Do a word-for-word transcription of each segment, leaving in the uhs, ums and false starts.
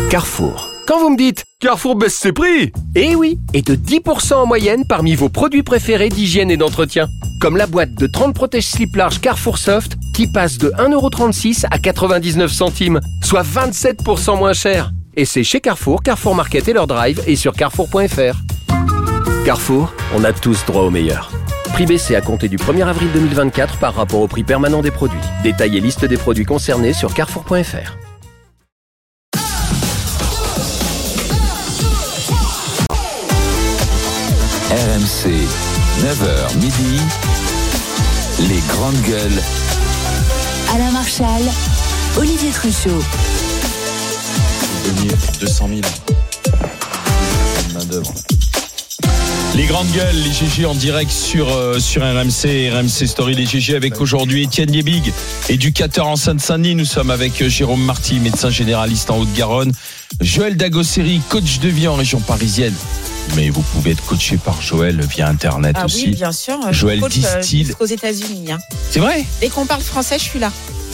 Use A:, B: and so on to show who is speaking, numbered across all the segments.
A: Carrefour. Quand vous me dites « Carrefour baisse ses prix !» Eh oui, et de dix pour cent en moyenne parmi vos produits préférés d'hygiène et d'entretien. Comme la boîte de trente protège-slips larges Carrefour Soft qui passe de un euro trente-six à quatre-vingt-dix-neuf centimes, soit vingt-sept pour cent moins cher. Et c'est chez Carrefour, Carrefour Market et leur drive et sur carrefour point f r. Carrefour, on a tous droit au meilleur. Prix baissé à compter du premier avril deux mille vingt-quatre par rapport au prix permanent des produits. Détail et liste des produits concernés sur carrefour point f r.
B: R M C, neuf heures midi, les grandes gueules.
C: Alain Marchal, Olivier Truchot.
D: deux cent mille main d'œuvre. Les grandes gueules, les G G en direct sur, euh, sur R M C, R M C Story, les G G avec aujourd'hui Étienne Liebig, éducateur en Seine-Saint-Denis. Nous sommes avec Jérôme Marty, médecin généraliste en Haute-Garonne. Joël Dagosseri, coach de vie en région parisienne. Mais vous pouvez être coaché par Joël via Internet
E: ah
D: aussi.
E: Oui, bien sûr.
D: Joël
E: distille. Jusqu'aux États-Unis. Hein.
D: C'est vrai ?
E: Dès qu'on parle français, je suis là.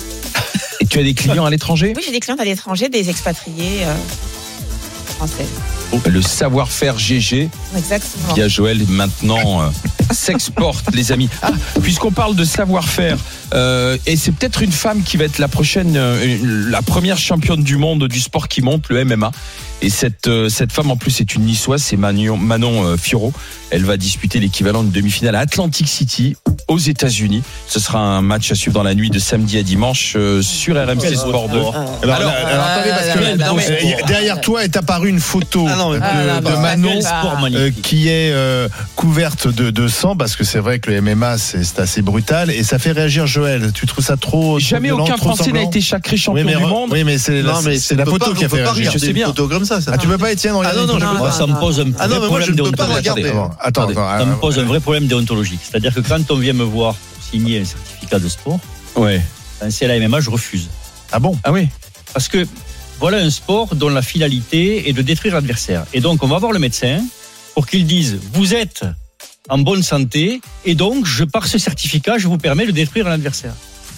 D: Et tu as des clients à l'étranger ?
E: Oui, j'ai des clients à l'étranger, des expatriés euh, français.
D: Le savoir-faire G G.
E: Exactement.
D: Via Joël maintenant euh, s'exporte, les amis. Ah, puisqu'on parle de savoir-faire, euh, et c'est peut-être une femme qui va être la prochaine, euh, la première championne du monde du sport qui monte, le M M A. Et cette euh, cette femme en plus est une niçoise, c'est Manon, Manon euh, Fiorot. Elle va disputer l'équivalent d'une demi-finale à Atlantic City aux États-Unis. Ce sera un match à suivre dans la nuit de samedi à dimanche euh, sur R M C Sport deux.
F: Alors, alors, alors attendez, parce que
E: non, mais,
F: euh, derrière toi est apparue une photo
E: ah non, mais,
F: de,
E: ah,
F: de
E: bah,
F: Manon euh, qui est euh, couverte de, de sang, parce que c'est vrai que le M M A c'est, c'est assez brutal et ça fait réagir Joël. Tu trouves ça trop
D: Jamais
F: trop violent,
D: aucun
F: trop
D: Français
F: sanglant?
D: n'a été sacré champion
F: oui, mais,
D: du monde.
F: Oui, mais c'est
G: non,
F: la,
G: mais
F: c'est la photo
G: pas,
F: qui a fait réagir.
G: Je sais bien. Photo comme ça, ça.
F: Ah, tu peux pas, Étienne, regarder.
G: Ah non, non, je peux pas.
H: Ça me pose un
G: ah non, mais moi, je ne peux pas regarder.
F: Attends,
H: ça me pose un vrai problème déontologique. C'est-à-dire que quand on vient me voir pour signer un certificat de sport,
D: ouais.
H: quand c'est la M M A, je refuse.
F: Ah bon?
D: Ah oui.
H: Parce que voilà un sport dont la finalité est de détruire l'adversaire. Et donc, on va voir le médecin pour qu'il dise vous êtes en bonne santé et donc, je, par ce certificat, je vous permets de détruire l'adversaire.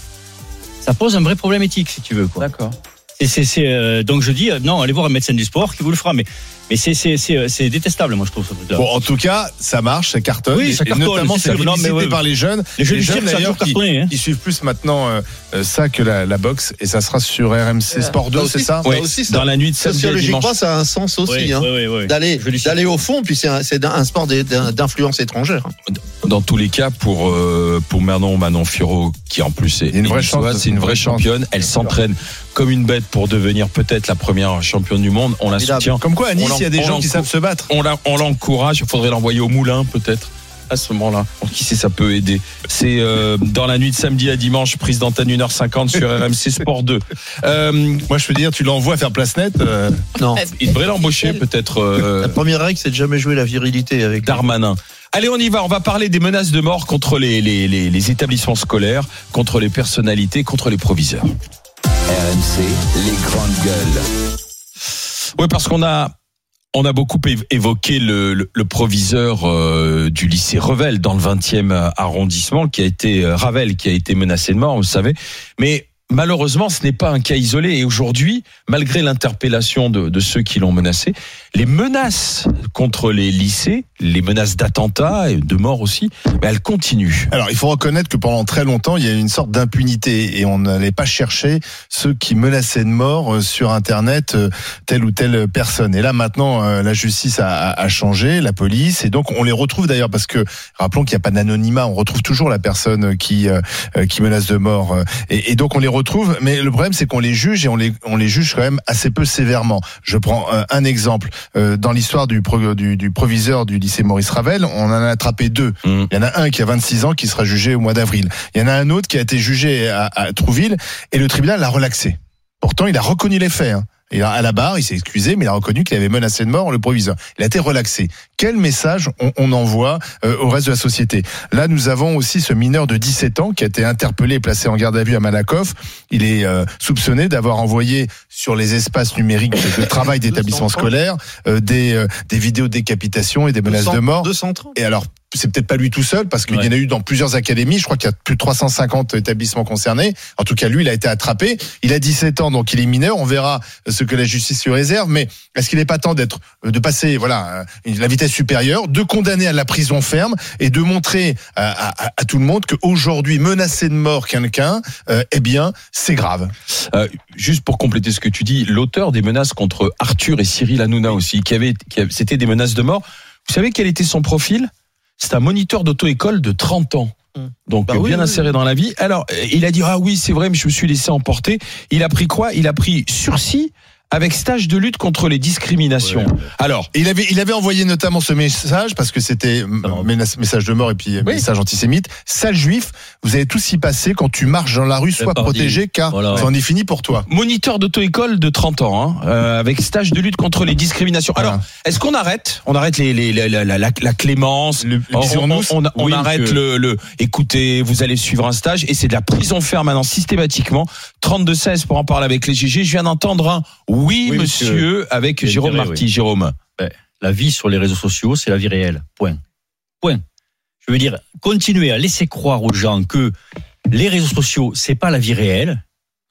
H: Ça pose un vrai problème éthique, si tu veux, quoi.
D: D'accord.
H: Et c'est, c'est, euh, donc je dis, euh, non, allez voir un médecin du sport qui vous le fera. Mais, mais c'est, c'est, c'est, c'est détestable, moi, je trouve, ce truc-là.
F: Bon, en tout cas, ça marche, ça cartonne.
H: Oui, ça
F: et
H: cartonne,
F: notamment,
H: c'est
F: c'est
H: ça.
F: félicité
H: Non, mais ouais,
F: par les jeunes.
H: Les jeunes,
F: les jeunes
H: ça
F: d'ailleurs, qui,
H: cartonné, hein.
F: qui suivent plus maintenant euh, ça que la, la boxe. Et ça sera sur R M C Sport deux, c'est ça?
D: Oui,
G: aussi, ça,
D: dans la nuit de samedi à dimanche.
G: Sociologiquement, ça a un sens aussi.
H: Oui,
G: hein,
H: oui, oui, oui.
G: D'aller, d'aller au fond, puis c'est un, c'est un sport d'influence étrangère.
D: Dans tous les cas, pour euh, pour Manon Manon Fiorot, qui en plus est
F: une vraie
D: niçoise,
F: chance,
D: c'est une vraie championne. Elle s'entraîne comme une bête pour devenir peut-être la première championne du monde. On la soutient.
F: Comme quoi, à Nice, il y a des gens qui savent se battre.
D: On, la, on l'encourage. Il faudrait l'envoyer au moulin, peut-être. À ce moment-là, qui sait, ça peut aider. C'est euh, dans la nuit de samedi à dimanche, prise d'antenne une heure cinquante sur R M C Sport deux. Euh,
F: Moi, je peux dire, tu l'envoies faire place nette. Euh...
G: Non.
D: Il devrait l'embaucher, peut-être. Euh,
G: la première règle, c'est de jamais jouer la virilité avec
D: Darmanin. Allez, on y va. On va parler des menaces de mort contre les, les, les, les établissements scolaires, contre les personnalités, contre les proviseurs.
B: R M C, les grandes gueules.
D: Oui, parce qu'on a on a beaucoup évoqué le, le, le proviseur euh, du lycée Revel dans le vingtième arrondissement, qui a été Ravel, qui a été menacé de mort, vous savez. Mais malheureusement, ce n'est pas un cas isolé. Et aujourd'hui, malgré l'interpellation de, de ceux qui l'ont menacé, les menaces contre les lycées, les menaces d'attentats et de mort aussi, mais elles continuent.
F: Alors, il faut reconnaître que pendant très longtemps, il y a eu une sorte d'impunité et on n'allait pas chercher ceux qui menaçaient de mort sur Internet telle ou telle personne. Et là, maintenant, la justice a, a changé, la police, et donc on les retrouve d'ailleurs parce que, rappelons qu'il n'y a pas d'anonymat, on retrouve toujours la personne qui qui menace de mort. Et, et donc on les retrouve, mais le problème c'est qu'on les juge et on les on les juge quand même assez peu sévèrement. Je prends un exemple. Dans l'histoire du, pro, du, du proviseur du lycée Maurice Ravel, on en a attrapé deux. Mmh. Il y en a un qui a vingt-six ans qui sera jugé au mois d'avril. Il y en a un autre qui a été jugé à, à Trouville et le tribunal l'a relaxé. Pourtant, il a reconnu les faits. Hein. Et à la barre, il s'est excusé, mais il a reconnu qu'il avait menacé de mort le proviseur. Il a été relaxé. Quel message on, on envoie euh, au reste de la société? Là, nous avons aussi ce mineur de dix-sept ans qui a été interpellé et placé en garde à vue à Malakoff. Il est euh, soupçonné d'avoir envoyé sur les espaces numériques de travail d'établissements scolaires euh, des, euh, des vidéos de décapitation et des menaces de mort.
G: deux cent trente.
F: Et alors, c'est peut-être pas lui tout seul, parce qu'il
H: Ouais.
F: y en a eu dans plusieurs académies. Je crois qu'il y a plus de trois cent cinquante établissements concernés. En tout cas, lui, il a été attrapé. Il a dix-sept ans, donc il est mineur. On verra ce que la justice lui réserve. Mais est-ce qu'il n'est pas temps d'être, de passer, voilà, la vitesse supérieure, de condamner à la prison ferme et de montrer à, à, à tout le monde qu'aujourd'hui, menacer de mort quelqu'un, euh, eh bien, c'est grave.
D: Euh, juste pour compléter ce que tu dis, l'auteur des menaces contre Arthur et Cyril Hanouna aussi, qui avait, qui avait, c'était des menaces de mort. Vous savez quel était son profil ? C'est un moniteur d'auto-école de trente ans. Donc
G: Bah
D: bien
G: oui, oui,
D: inséré
G: oui.
D: dans la vie. Alors, il a dit ah oui, c'est vrai, mais je me suis laissé emporter. Il a pris quoi ? Il a pris sursis avec stage de lutte contre les discriminations.
H: Ouais.
D: Alors,
F: Et il avait, il avait envoyé notamment ce message, parce que c'était
H: Non.
F: menace- message de mort et puis
D: Oui.
F: message antisémite. Sale juif, vous allez tous y passer quand tu marches dans la rue, sois
H: pardi.
F: protégé, car
H: Voilà.
F: ça en est fini pour toi.
D: moniteur d'auto-école de trente ans, hein, euh, avec stage de lutte contre les discriminations.
F: Voilà.
D: Alors, est-ce qu'on arrête On arrête les, les, la, la, la, la clémence.
F: Le- le
D: on, on,
F: bisounours.
D: on, on
H: Oui,
D: arrête
H: monsieur.
D: le, le. Écoutez, vous allez suivre un stage et c'est de la prison ferme maintenant systématiquement. trente-deux seize pour en parler avec les G G. Je viens d'entendre un oui,
H: Oui,
D: monsieur,
H: monsieur.
D: avec
H: J'ai
D: Jérôme
H: intérêt,
D: Marty.
H: oui.
D: Jérôme.
H: La vie sur les réseaux sociaux, c'est la vie réelle. Point. Point. Je veux dire, continuer à laisser croire aux gens que les réseaux sociaux, c'est pas la vie réelle.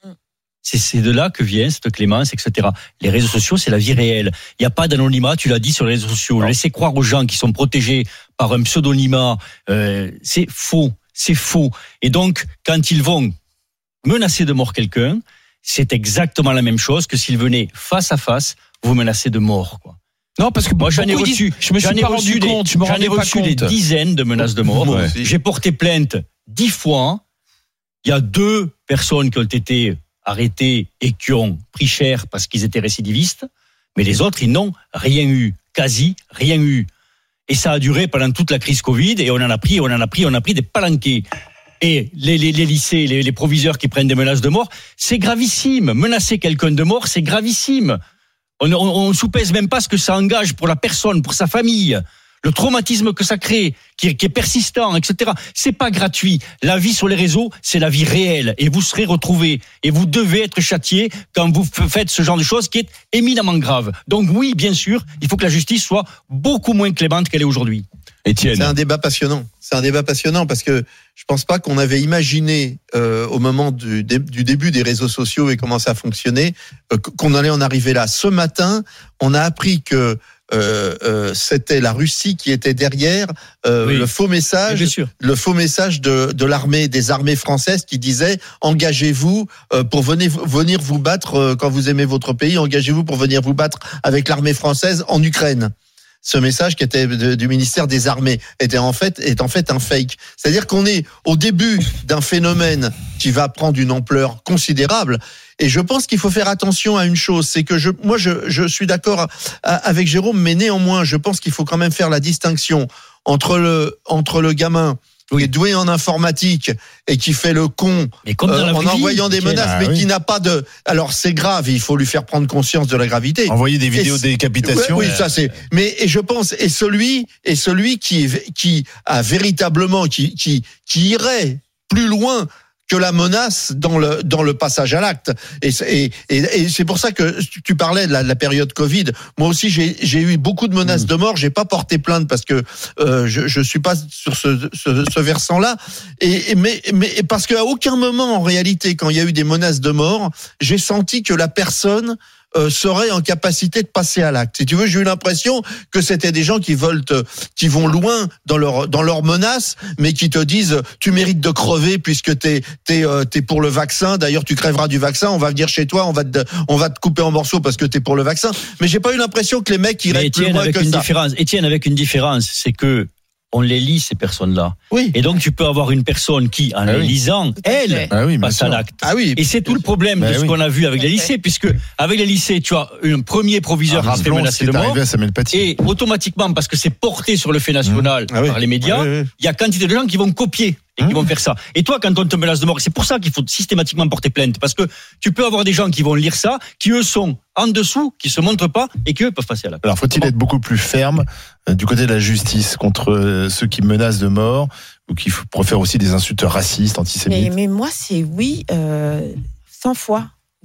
H: C'est, c'est de là que vient cette clémence, et cetera. Les réseaux sociaux, c'est la vie réelle. Il n'y a pas d'anonymat, tu l'as dit, sur les réseaux sociaux. Laisser croire aux gens qui sont protégés par un pseudonymat, euh, c'est faux. C'est faux. Et donc, quand ils vont menacer de mort quelqu'un, c'est exactement la même chose que s'ils venaient face à face vous menacer de mort, quoi.
D: Non, parce que
H: Moi, j'en ai
D: beaucoup
H: reçu,
D: disent, je me
H: j'en
D: suis
H: ai
D: pas
H: reçu
D: rendu
H: des,
D: compte, je me
H: j'en ai
D: rendais pas
H: reçu des
D: compte.
H: dizaines de menaces de mort.
G: Moi aussi.
H: J'ai porté plainte dix fois. Il y a deux personnes qui ont été arrêtées et qui ont pris cher parce qu'ils étaient récidivistes, mais les autres, ils n'ont rien eu, quasi rien eu. Et ça a duré pendant toute la crise Covid, et on en a pris, on en a pris, on a pris des palanquets. Et les, les, les lycées, les, les proviseurs qui prennent des menaces de mort, c'est gravissime. Menacer quelqu'un de mort, c'est gravissime. On ne soupèse même pas ce que ça engage pour la personne, pour sa famille, le traumatisme que ça crée, qui est, qui est persistant, et cetera. C'est pas gratuit. La vie sur les réseaux, c'est la vie réelle, et vous serez retrouvés, et vous devez être châtiés quand vous faites ce genre de choses qui est éminemment grave. Donc oui, bien sûr, il faut que la justice soit beaucoup moins clémente qu'elle est aujourd'hui.
D: Étienne.
G: C'est un débat passionnant. C'est un débat passionnant parce que je pense pas qu'on avait imaginé euh, au moment du, dé, du début des réseaux sociaux et comment ça fonctionnait euh, qu'on allait en arriver là. Ce matin, on a appris que euh, euh, c'était la Russie qui était derrière euh,
H: Oui.
G: le faux message,
H: Bien sûr.
G: le faux message de, de l'armée, des armées françaises qui disait engagez-vous euh, pour venir venir vous battre euh, quand vous aimez votre pays, engagez-vous pour venir vous battre avec l'armée française en Ukraine. Ce message qui était de, du ministère des Armées était en fait est en fait un fake. C'est-à-dire qu'on est au début d'un phénomène qui va prendre une ampleur considérable. Et je pense qu'il faut faire attention à une chose, c'est que je, moi je, je suis d'accord avec Jérôme, mais néanmoins je pense qu'il faut quand même faire la distinction entre le entre le gamin qui est doué en informatique et qui fait le con
H: Mais comme dans
G: euh,
H: la
G: en
H: vraie vie,
G: envoyant des
H: Étienne.
G: menaces,
F: Ah
G: mais
F: oui.
G: qui n'a pas de. Alors c'est grave, il faut lui faire prendre conscience de la gravité.
F: Envoyer des vidéos
G: Et
F: de
G: c'est-
F: décapitation.
G: Ouais, oui, ça c'est. Mais et je pense et celui et celui qui qui a véritablement qui qui qui irait plus loin que la menace dans le dans le passage à l'acte. Et c'est- et, et, et c'est pour ça que tu parlais de la, de la période Covid. Moi aussi j'ai j'ai eu beaucoup de menaces de mort. J'ai pas porté plainte parce que euh, je je suis pas sur ce ce, ce versant-là. Et, et mais mais parce qu'à aucun moment en réalité quand il y a eu des menaces de mort, j'ai senti que la personne Euh, serait en capacité de passer à l'acte. Si tu veux, j'ai eu l'impression que c'était des gens qui veulent te, qui vont loin dans leur dans leurs menaces, mais qui te disent tu mérites de crever puisque t'es t'es euh, t'es pour le vaccin. D'ailleurs, tu crèveras du vaccin. On va venir chez toi, on va te on va te couper en morceaux parce que t'es pour le vaccin. Mais j'ai pas eu l'impression que les mecs
H: Mais
G: iraient plus
H: Étienne,
G: loin
H: avec
G: que
H: une
G: ça.
H: différence. Étienne, avec une différence, c'est que on les lit, ces personnes-là.
G: Oui.
H: Et donc, tu peux avoir une personne qui, en
F: Ah
H: les
F: oui.
H: lisant, elle,
F: Ah oui, bien
H: passe à
F: sûr.
H: l'acte.
G: Ah oui.
H: Et c'est tout le problème
F: Bah
H: de ce
F: oui.
H: qu'on a vu avec les lycées, puisque avec les lycées, tu as un premier proviseur
F: Ah,
H: qui se fait
F: rappelons ce
H: menacer
F: qui
H: de
F: est
H: mort,
F: arrivé à Samuel Paty.
H: et automatiquement, parce que c'est porté sur le fait national
G: Ah oui.
H: par les médias,
G: Oui, oui.
H: il y a quantité de gens qui vont copier et qui vont faire ça. Et toi, quand on te menace de mort, c'est pour ça qu'il faut systématiquement porter plainte, parce que tu peux avoir des gens qui vont lire ça, qui eux sont en dessous, qui se montrent pas, et qui eux peuvent passer à l'acte.
F: Alors, faut-il être beaucoup plus ferme euh, du côté de la justice contre euh, ceux qui menacent de mort ou qui f- profèrent aussi des insultes racistes,
E: Mais,
F: antisémites?
E: mais moi, c'est oui, euh, cent fois.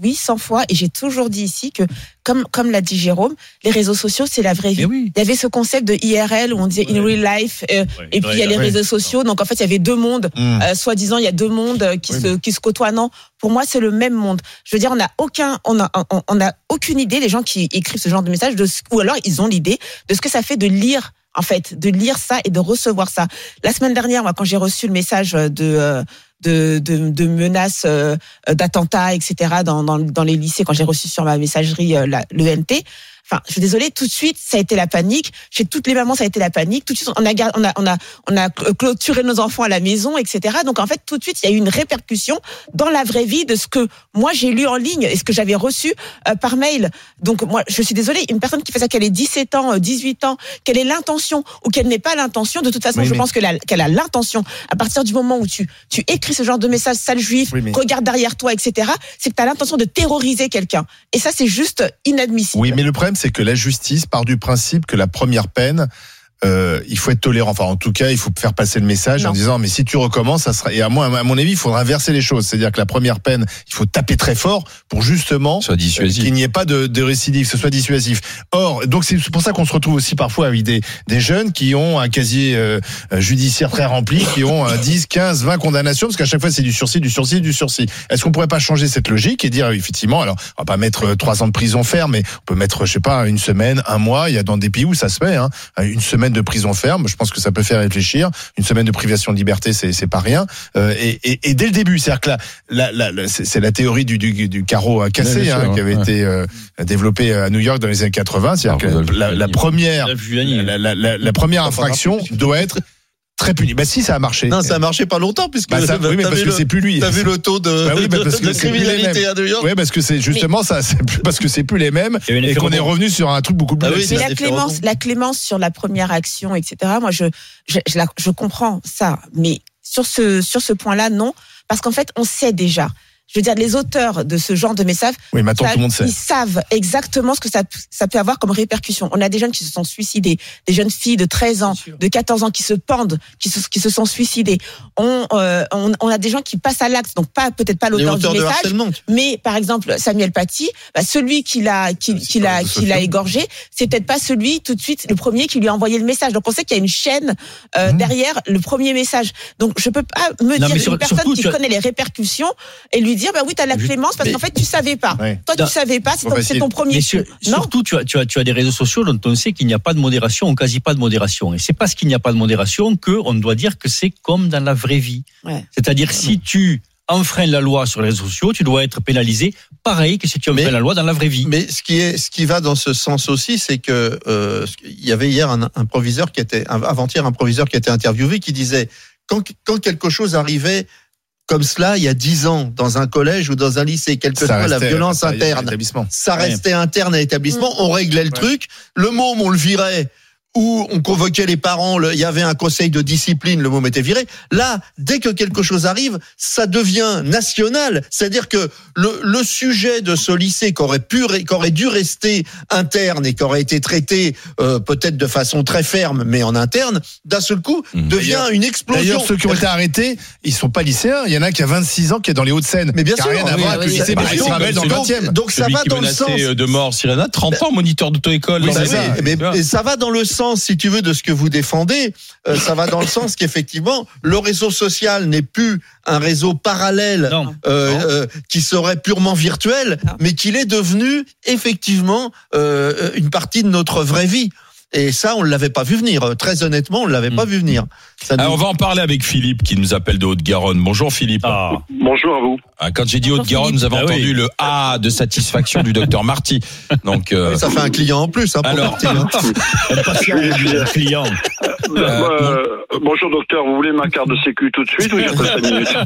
E: oui, cent fois, et j'ai toujours dit ici que, comme, comme l'a dit Jérôme, les réseaux sociaux, c'est la vraie vie.
H: Oui.
E: Il y avait ce concept de I R L où on disait in real life, euh,
H: Ouais,
E: et puis il y a les
F: ouais.
E: réseaux sociaux. Donc en fait, il y avait deux mondes.
F: Mmh.
E: Euh, soi-disant, il y a deux mondes qui
F: Oui,
E: se, qui se côtoient. Non, pour moi, c'est le même monde. Je veux dire, on n'a aucun, on a, on, on a aucune idée, les gens qui écrivent ce genre de messages, de ce, ou alors ils ont l'idée de ce que ça fait de lire. En fait, de lire ça et de recevoir ça. La semaine dernière, moi, quand j'ai reçu le message de euh, de, de, de menaces euh, d'attentats, et cetera, dans, dans, dans les lycées, quand j'ai reçu sur ma messagerie euh, la, le N T, enfin, je suis désolée, tout de suite, ça a été la panique. Chez toutes les mamans, ça a été la panique. Tout de suite, on a, on a, on a, on a clôturé nos enfants à la maison, et cetera. Donc, en fait, tout de suite, il y a eu une répercussion dans la vraie vie de ce que moi, j'ai lu en ligne et ce que j'avais reçu euh, par mail. Donc, moi, je suis désolée, une personne qui fait ça, qu'elle ait dix-sept ans, dix-huit ans, qu'elle ait l'intention ou qu'elle n'ait pas l'intention, de toute façon,
F: Oui,
E: je
F: mais...
E: pense qu'elle a, qu'elle a l'intention. À partir du moment où tu, tu écris ce genre de message, sale juif,
F: Oui, mais...
E: regarde derrière toi, et cetera, c'est que tu as l'intention de terroriser quelqu'un. Et ça, c'est juste inadmissible.
F: Oui, mais le problème, c'est que la justice part du principe que la première peine, euh, il faut être tolérant. Enfin, en tout cas, il faut faire passer le message
E: non.
F: en disant, mais si tu recommences, ça sera. Et à moi, à mon avis, il faudra inverser les choses. C'est-à-dire que la première peine, il faut taper très fort pour justement
D: Soit dissuasif.
F: euh, qu'il n'y ait pas de, de récidive, que ce soit dissuasif. Or, donc c'est pour ça qu'on se retrouve aussi parfois avec des, des jeunes qui ont un casier euh, judiciaire très rempli, qui ont euh, dix, quinze, vingt condamnations, parce qu'à chaque fois c'est du sursis, du sursis, du sursis. Est-ce qu'on pourrait pas changer cette logique et dire effectivement, alors on va pas mettre euh, trois ans de prison ferme, mais on peut mettre, je sais pas, une semaine, un mois. Il y a dans des pays où ça se fait, hein, une semaine de prison ferme. Je pense que ça peut faire réfléchir. Une semaine de privation de liberté, c'est c'est pas rien. Euh, et, et, et dès le début, c'est-à-dire que là, la, la, la, c'est, c'est la théorie du, du, du carreau cassé,
D: Ouais,
F: hein,
D: sûr,
F: qui avait
D: ouais.
F: été euh, développée à New York dans les années quatre-vingts. C'est-à-dire
D: Alors,
F: que la, la première, la, la, la, la première infraction doit être très punie. Bah si, ça a marché.
G: Non, ça a marché pas longtemps puisque
F: Bah, ça, oui, mais
G: t'as
F: parce
G: vu
F: que
G: le-
F: c'est plus lui.
G: T'as vu le taux de,
F: Bah oui, bah
G: de-
F: parce que
G: de
F: c'est plus les
G: criminalité à New York.
F: Oui, parce que c'est justement ça, c'est plus, parce que c'est plus les mêmes
H: Il y avait une
F: et qu'on est
H: effet
F: revenu sur un truc beaucoup plus
G: Ah oui,
F: laxiste.
E: Mais
G: c'est
E: la
G: un
E: clémence,
G: différent.
E: la clémence sur la première action, et cetera. Moi, je, je, je, la- je comprends ça, mais sur ce, sur ce point-là, non, parce qu'en fait, on sait déjà. Je veux dire, les auteurs de ce genre de messages,
F: Oui, maintenant
E: ça,
F: tout le monde sait.
E: ils savent exactement ce que ça, ça peut avoir comme répercussion. On a des jeunes qui se sont suicidés, des jeunes filles de treize ans, de quatorze ans qui se pendent, qui se, qui se sont suicidés. On, euh, on, on a des gens qui passent à l'acte, donc pas peut-être pas
G: Les
E: l'auteur du
G: auteurs de
E: message,
G: harcèlement.
E: mais par exemple Samuel Paty, bah, celui qui l'a qui, qui l'a
F: réseaux
E: qui l'a
F: sociaux.
E: égorgé, c'est peut-être pas celui tout de suite le premier qui lui a envoyé le message. Donc on sait qu'il y a une chaîne euh,
F: Mmh.
E: derrière le premier message. Donc je peux pas me
H: Non,
E: dire
H: mais sur-
E: une personne
H: surtout,
E: qui
H: tu as-
E: connaît les répercussions et lui dire bah oui t'as la
H: Juste-
E: clémence parce
G: mais-
E: qu'en fait tu savais pas.
F: Ouais.
E: Toi
H: Non.
E: tu savais pas, c'est
F: Trop
E: ton, c'est
F: facile.
E: ton premier
H: Mais
E: coup.
H: sur-
E: Non.
H: surtout, tu as, tu, as, tu as des réseaux sociaux dont on sait qu'il n'y a pas de modération ou quasi pas de modération. Et c'est parce qu'il n'y a pas de modération qu'on doit dire que c'est comme dans la vraie vie.
E: Ouais.
H: C'est-à-dire, si tu enfreins la loi sur les réseaux sociaux, tu dois être pénalisé pareil que si tu enfreins
G: Mais-
H: la loi dans la vraie vie.
G: Mais ce qui est, ce qui va dans ce sens aussi, c'est que euh, il y avait hier un, un proviseur qui était, avant-hier un proviseur qui était interviewé, qui disait quand, quand quelque chose arrivait comme cela il y a dix ans dans un collège ou dans un lycée, quelle que
F: Ça
G: soit la
F: restait
G: violence
F: à l'intérieur de
G: interne,
F: l'établissement.
G: ça
H: Ouais.
G: restait interne à l'établissement, on réglait le
F: Ouais.
G: truc, le môme on le virait ou on convoquait les parents, le- il y avait un conseil de discipline, le môme était viré. Là, dès que quelque chose arrive, ça devient national. C'est-à-dire que le, le sujet de ce lycée qui aurait pu, qui aurait dû rester interne et qui aurait été traité euh, peut-être de façon très ferme, mais en interne, d'un seul coup,
D: Mmh.
G: devient
F: D'ailleurs-
G: une explosion.
F: D'ailleurs, ceux qui ont été arrêtés, ils sont pas lycéens. Il y en a un qui a vingt-six ans, qui est dans les Hauts-de-Seine.
G: Mais bien
F: qui a
G: sûr,
F: rien à
G: oui,
F: voir avec
G: oui,
F: le lycée
G: oui,
F: Maurice
G: donc-
F: Ravel dans le
G: donc-
F: vingtième.
G: Donc ça
D: Celui
G: va
D: qui
G: dans le
D: menaçait
G: sens.
D: de mort Cyrena, trente ans, moniteur d'auto-école.
F: Oui,
D: dans
F: c'est
D: les-
F: ça.
G: Mais,
D: Tu vois.
G: mais ça va dans le sens, si tu veux, de ce que vous défendez. Euh, ça va dans le sens qu'effectivement, le réseau social n'est plus un réseau parallèle
H: Non.
G: euh,
H: Non.
G: euh, qui serait purement virtuel,
E: Non.
G: mais qu'il est devenu effectivement euh, une partie de notre vraie vie. Et ça, on ne l'avait pas vu venir. Très honnêtement, on ne l'avait
H: Mm.
G: pas vu venir. Ça nous-
D: Alors, on va en parler avec Philippe qui nous appelle de Haute-Garonne. Bonjour Philippe.
H: Ah.
I: Bonjour à vous.
D: Ah, Quand j'ai dit
E: Bonjour,
D: Haute-Garonne, vous avez
H: Philippe. Ah
D: entendu
H: oui.
D: le A de satisfaction du docteur Marty. Donc, euh,
G: Ça fait un client en plus. Hein, pour
D: Alors.
G: Martine, hein.
H: Impatient du client.
I: Euh, euh, bonjour docteur, vous voulez ma carte de sécu tout de suite ou j'attends cinq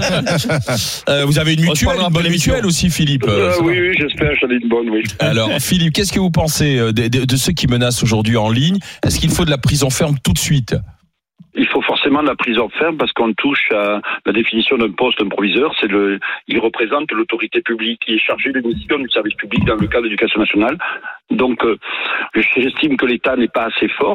I: minutes
D: euh, vous avez une
H: On se
D: mutuelle,
H: parlera
D: une bonne
H: après l'émission.
D: mutuelle aussi, Philippe.
I: euh,
D: ça va.
I: Oui, oui, j'espère, j'en ai une bonne, oui.
D: Alors, Philippe, qu'est-ce que vous pensez euh, de, de- de ceux qui menacent aujourd'hui en ligne? Est-ce qu'il faut de la prison ferme tout de suite?
I: Il faut forcément de la prison ferme parce qu'on touche à la définition d'un poste, d'un proviseur. C'est le, il représente l'autorité publique qui est chargée des missions du service public dans le cadre de l'éducation nationale. Donc, euh, j'estime que l'État n'est pas assez fort.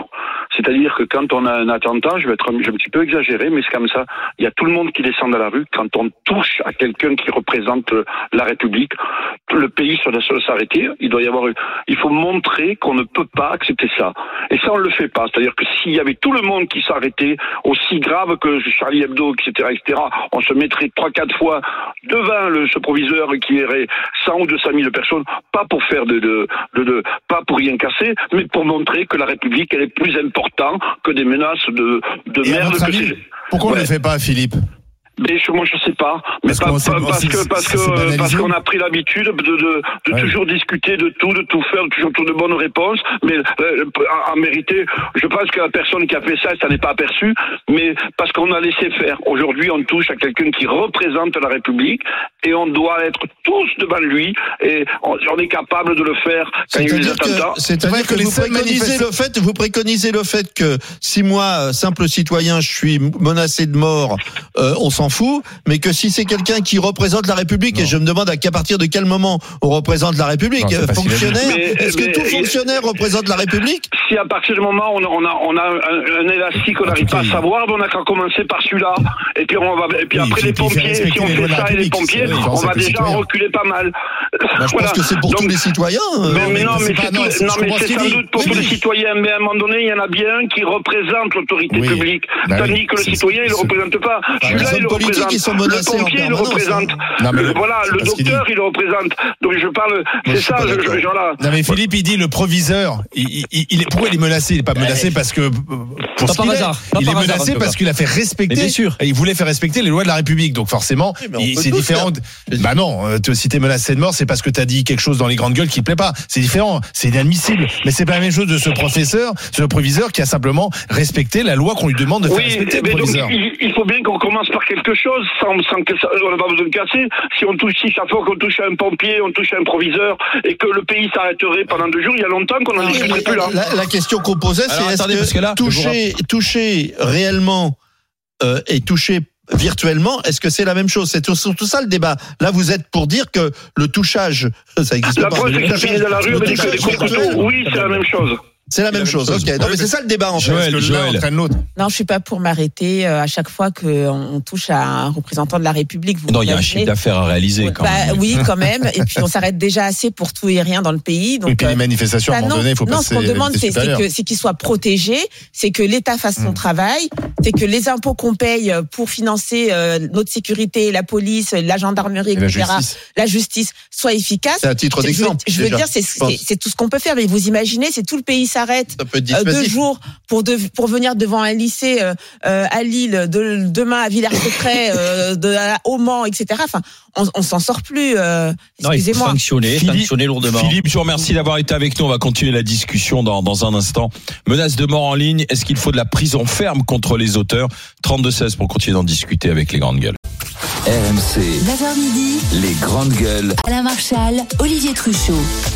I: C'est-à-dire que quand on a un attentat, je vais être un, je vais un petit peu exagéré, mais c'est comme ça. Il y a tout le monde qui descend dans la rue. Quand on touche à quelqu'un qui représente la République, le pays doit s'arrêter. Il doit y avoir, il faut montrer qu'on ne peut pas accepter ça. Et ça, on le fait pas. C'est-à-dire que s'il y avait tout le monde qui s'arrêtait, aussi grave que Charlie Hebdo, et cetera, et cetera, on se mettrait trois, quatre fois devant le, ce proviseur qui irait cent ou deux cent mille personnes, pas pour faire de, de, de, de, pas pour rien casser, mais pour montrer que la République, elle est plus importante que des menaces de, de
F: Et
I: merde.
F: à votre
I: Que
F: avis,
I: c'est...
F: pourquoi
I: Ouais.
F: on ne le fait pas, Philippe?
I: Mais je, moi je sais pas, mais
F: Parce
I: pas,
F: qu'on
I: pas-
F: s'est- on
I: parce
F: s'est-
I: que parce
F: ça s'est
I: que
F: banalisé.
I: parce qu'on a pris l'habitude de de, de
F: Ouais.
I: toujours discuter de tout, de tout faire, de toujours trouver de bonnes réponses, mais euh, en, en mérité, je pense que la personne qui a fait ça, ça n'est pas aperçu, mais parce qu'on a laissé faire. Aujourd'hui, on touche à quelqu'un qui représente la République et on doit être tous devant lui et on, on est capable de le faire quand il y a eu des
G: C'est-à-dire que,
I: attentats.
G: c'est-à-dire que
F: les
G: vous
F: seuls
G: préconisez
F: manifestants-
G: le fait, vous préconisez le fait que si moi, euh, simple citoyen, je suis menacé de mort, euh, on s'en fout, mais que si c'est quelqu'un qui représente la République,
F: Non.
G: et je me demande à qu'à partir de quel moment on représente la République,
F: Non, c'est
G: euh,
F: facile à dire.
G: fonctionnaire,
I: Mais-
G: est-ce que
I: mais-
G: tout fonctionnaire représente la République?
I: Si à partir du moment où on a, on a, on a un, un élastique qu'on n'arrive pas à savoir, ben on n'a qu'à commencer par celui-là. Et puis on va, et puis
F: Oui,
I: après
F: puis
I: les
F: il fait
I: pompiers, si
F: respecter
I: on
F: les lois
I: fait
F: de la
I: ça et les
F: République,
I: pompiers,
F: c'est la différence
I: on va
F: avec les
I: déjà
F: citoyens.
I: reculer pas mal.
G: Bah, je
I: Voilà.
G: pense que c'est pour
I: Donc-
G: tous les citoyens. euh,
I: Mais, mais non,
F: c'est
I: mais
F: pas-
I: c'est,
F: non,
I: tout-
F: c'est-
I: non,
F: je
I: mais
F: comprends
I: c'est
F: ce qu'il
I: sans
F: dit.
I: doute pour
F: Oui,
I: tous les
F: oui.
I: citoyens, mais à un moment donné, il y en a bien un qui représente l'autorité
F: Oui.
I: publique,
F: Bah
I: tandis
F: oui,
I: que le
F: c'est-
I: citoyen, il ne le
F: c'est-
I: représente pas.
G: les
I: Celui-là,
G: hommes
I: il le
G: politiques,
I: représente.
G: ils sont
I: Le
G: menacés en
I: pompier, il le
G: permanence,
I: représente.
F: Non, mais
I: Le-
F: le-
I: voilà,
F: c'est
I: le
F: pas ce qu'il
I: docteur,
F: dit.
I: il le représente. Donc je parle,
G: Moi, je
I: c'est
G: suis
I: ça,
G: pas
I: je,
G: d'accord.
I: je, voilà.
F: Non mais Philippe, il dit le proviseur. Il, il, il est, pourquoi il est menacé? Il n'est pas menacé parce que euh, pour
H: Pas
F: ce
H: par
F: qu'il est.
H: hasard, pas
F: Il est
H: par hasard,
F: menacé
H: en tout
F: parce
H: cas.
F: qu'il a fait respecter.
H: Mais bien sûr.
F: Il voulait faire respecter les lois de la République. Donc forcément,
G: Oui, mais on
F: il-
G: peut
F: c'est
G: tous
F: différent.
G: faire.
F: Bah non, euh, te- si t'es menacé de mort, c'est parce que t'as dit quelque chose dans les grandes gueules qui te plaît pas. C'est différent. C'est inadmissible. Mais c'est pas la même chose de ce professeur, ce proviseur qui a simplement respecté la loi qu'on lui demande de faire
I: Oui,
F: respecter,
I: mais
F: le
I: donc
F: proviseur.
I: il, il faut bien qu'on commence par quelque chose, sans, sans que ça, on n'a pas besoin de casser. Si on touche, si chaque fois qu'on touche à un pompier, on touche à un proviseur, et que le pays s'arrêterait pendant deux jours, il y a longtemps qu'on n'en
G: Ah,
I: discuterait
G: mais
I: plus là.
G: La, la question qu'on posait,
D: Alors,
G: c'est
D: attendez,
G: est-ce
D: parce
G: que,
D: que là,
G: toucher, toucher réellement euh, et toucher virtuellement, est-ce que c'est la même chose? C'est tout- surtout ça le débat. Là, vous êtes pour dire que le touchage, ça existe
I: La
G: pas.
I: preuve, c'est que ça
G: Le
I: finit dans la rue
G: le
I: avec des
G: touchage
I: coups de couteau.
G: virtuel,
I: Oui, c'est la même chose.
G: c'est la même chose. Ok, non, mais c'est ça le débat en fait.
D: Joël,
F: Parce que l'un
D: Joël.
F: entraîne l'autre.
E: Non, je suis pas pour m'arrêter euh, à chaque fois qu'on touche à un représentant de la République. Vous
D: Non, il y a un
E: imaginez
D: chiffre d'affaires à réaliser
E: Ouais,
D: quand
E: bah,
D: même.
E: oui, quand même. Et puis on s'arrête déjà assez pour tout et rien dans le pays. Donc,
F: Et puis
E: euh,
F: les manifestations, à un
E: bah
F: moment
E: non,
F: donné, il faut
E: non,
F: passer
E: ce qu'on demande,
F: les
E: c'est, c'est
F: supérieurs.
E: que c'est qu'il soit protégé, c'est que l'État fasse son
F: Mm.
E: travail, c'est que les impôts qu'on paye pour financer euh, notre sécurité, la police, la gendarmerie,
F: Et la
E: et cetera,
F: justice.
E: la justice soient efficaces.
G: C'est un titre
E: Je veux-
G: d'exemple.
E: Je veux
G: déjà,
E: dire, c'est,
G: je pense.
E: c'est, c'est tout ce qu'on peut faire. Mais vous imaginez, c'est tout le pays s'arrête
G: Ça peut être
E: euh, deux
G: dissuasif.
E: jours pour de, pour venir devant un lycée euh, euh, à Lille, de, demain à Villers-Cotterêts, euh, de, à- au Mans, et cetera. Enfin, on, on s'en sort plus. Euh,
H: Non, il faut
E: excusez-moi.
H: sanctionner,
D: Philippe-
H: sanctionner lourdement.
D: Philippe, je vous remercie d'avoir été avec nous. On va continuer la discussion dans, dans un instant. Menace de mort en ligne. Est-ce qu'il faut de la prison ferme contre les auteurs? trente-deux seize pour continuer d'en discuter avec les grandes gueules.
B: R M C,
C: neuf heures midi,
B: les grandes gueules.
C: Alain Marchal, Olivier Truchot.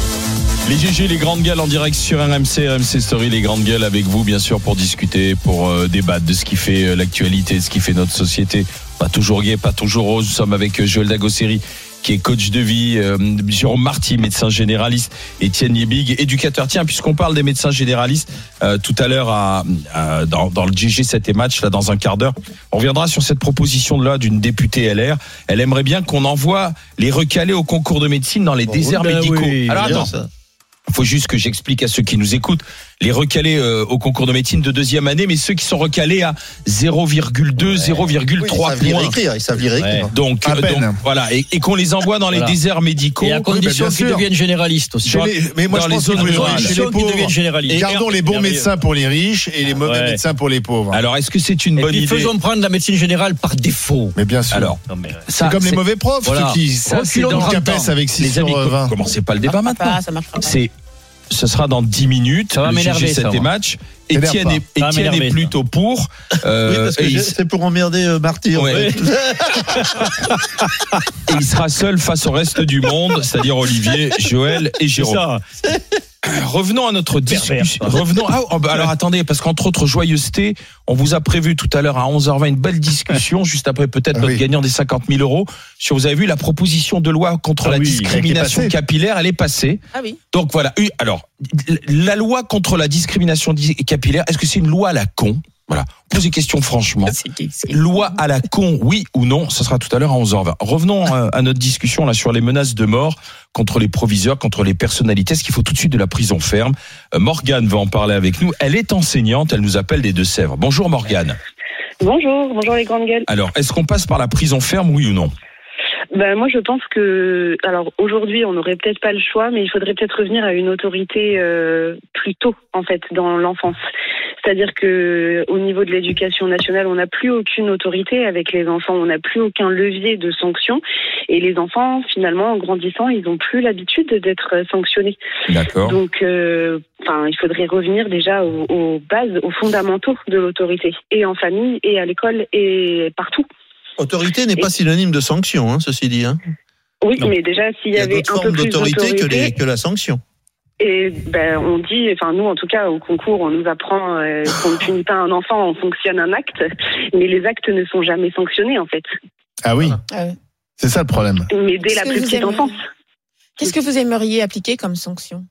D: Les G G, les grandes gueules en direct sur R M C, R M C Story, les grandes gueules avec vous, bien sûr, pour discuter, pour euh, débattre de ce qui fait euh, l'actualité, de ce qui fait notre société. Pas toujours gai, pas toujours rose. Nous sommes avec euh, Joël Dagosseri, qui est coach de vie, euh, Jérôme Marty, médecin généraliste, Étienne Liebig, éducateur. Tiens, puisqu'on parle des médecins généralistes, euh, tout à l'heure à, à, dans, dans le G G sept et match, là, dans un quart d'heure, on reviendra sur cette proposition de loi d'une députée L R. Elle aimerait bien qu'on envoie les recalés au concours de médecine dans les déserts
H: ben
D: médicaux.
H: oui,
D: Alors
G: Bien,
D: attends,
G: ça.
D: il faut juste que j'explique à ceux qui nous écoutent, les recalés euh, au concours de médecine de deuxième année, mais ceux qui sont recalés à zéro virgule deux, zéro virgule
G: Oui,
D: trois
G: ils savent lire et
D: points.
G: écrire, ils savent lire et écrire.
D: Donc,
F: À
D: euh,
F: peine.
D: donc, voilà, et, et qu'on les envoie dans les
H: Voilà.
D: déserts médicaux.
H: Et à condition
F: bah, bien
H: qu'ils
F: sûr.
H: deviennent généralistes aussi.
F: Chez les- mais moi,
D: dans
F: je
D: les
F: pense
D: zones
F: qu'il faut-
D: rurales.
F: chez les
H: Condition qu'ils
F: pauvres.
H: deviennent généralistes.
F: Et gardons les bons
H: Merveilleux.
F: médecins pour les riches et les mauvais
H: Ouais.
F: médecins pour les pauvres.
D: Alors, est-ce que c'est une
H: Et
D: bonne
H: puis
D: idée?
H: faisons prendre la médecine générale par défaut.
F: Mais bien sûr.
D: Alors,
H: Non, mais, euh,
D: ça,
F: c'est comme les
D: c'est-
F: mauvais profs,
H: Voilà.
F: ceux qui
H: Ça, c'est
F: reculent
H: dans
F: le
H: trente
F: CAPES
H: ans.
F: avec six
D: les amis,
F: sur vingt.
D: commencez pas le débat
E: Ça marchera
D: maintenant.
E: pas, ça marchera pas.
D: C'est, ce sera dans dix minutes.
H: Ça va
D: le
H: m'énerver,
D: G G sept
H: ça,
D: et
H: moi.
D: match.
F: T'énerve
D: Étienne
F: pas.
D: est,
H: Ça va
D: Étienne
H: m'énerver,
D: est
H: ça.
D: plutôt pour. Euh,
G: Oui, parce que
D: et il,
G: j'ai- c'est pour emmerder euh, Marty. en
D: Ouais.
G: fait.
D: et il sera seul face au reste du monde, c'est-à-dire Olivier, Joël et
H: c'est
D: Jérôme.
H: ça.
D: Revenons à notre
H: Pervers.
D: discussion. Revenons. Ah, oh, bah, alors attendez, parce qu'entre autres joyeusetés, on vous a prévu tout à l'heure à onze heures vingt une belle discussion, juste après peut-être
F: Ah
D: notre
F: oui.
D: gagnant des cinquante mille euros. Sur, vous avez vu la proposition de loi contre
H: Ah
D: la
H: oui,
D: discrimination
F: elle est passée.
D: capillaire, elle est passée.
E: Ah oui.
D: Donc voilà. Oui, alors, la loi contre la discrimination di- capillaire, est-ce que c'est une loi à la con? Voilà. Pose des questions franchement.
E: C'est- c'est-
D: Loi à la con, oui ou non? Ce sera tout à l'heure à onze heures vingt. Revenons euh, à notre discussion là sur les menaces de mort contre les proviseurs, contre les personnalités. Est-ce qu'il faut tout de suite de la prison ferme? euh, Morgane va en parler avec nous. Elle est enseignante, elle nous appelle des Deux-Sèvres. Bonjour Morgane.
J: Bonjour, bonjour les grandes gueules.
D: Alors, est-ce qu'on passe par la prison ferme, oui ou non?
J: Ben moi je pense que, alors aujourd'hui on n'aurait peut-être pas le choix, mais il faudrait peut-être revenir à une autorité euh, plus tôt en fait dans l'enfance. C'est-à-dire que au niveau de l'éducation nationale, on n'a plus aucune autorité avec les enfants, on n'a plus aucun levier de sanction, et les enfants finalement en grandissant, ils n'ont plus l'habitude d'être sanctionnés.
D: D'accord.
J: Donc, euh, enfin, il faudrait revenir déjà aux, aux bases, aux fondamentaux de l'autorité, et en famille, et à l'école, et partout.
G: Autorité n'est pas synonyme de sanction, hein, ceci dit. Hein.
J: Oui,
H: Non.
J: mais déjà s'il y,
G: Il y a
J: avait
G: d'autres
J: un peu
G: formes
J: plus
G: d'autorité que,
J: d'autorité,
G: les, que la sanction.
J: et ben on dit, enfin nous en tout cas au concours, on nous apprend euh, qu'on ne punit pas un enfant, on sanctionne un acte, mais les actes ne sont jamais sanctionnés en fait.
F: Ah oui,
E: Ah ouais.
F: c'est ça le problème.
J: Mais dès
E: Est-ce
J: la
E: que
J: plus
E: vous
J: petite
E: aimez-
J: enfance.
E: Qu'est-ce que vous aimeriez appliquer comme sanction?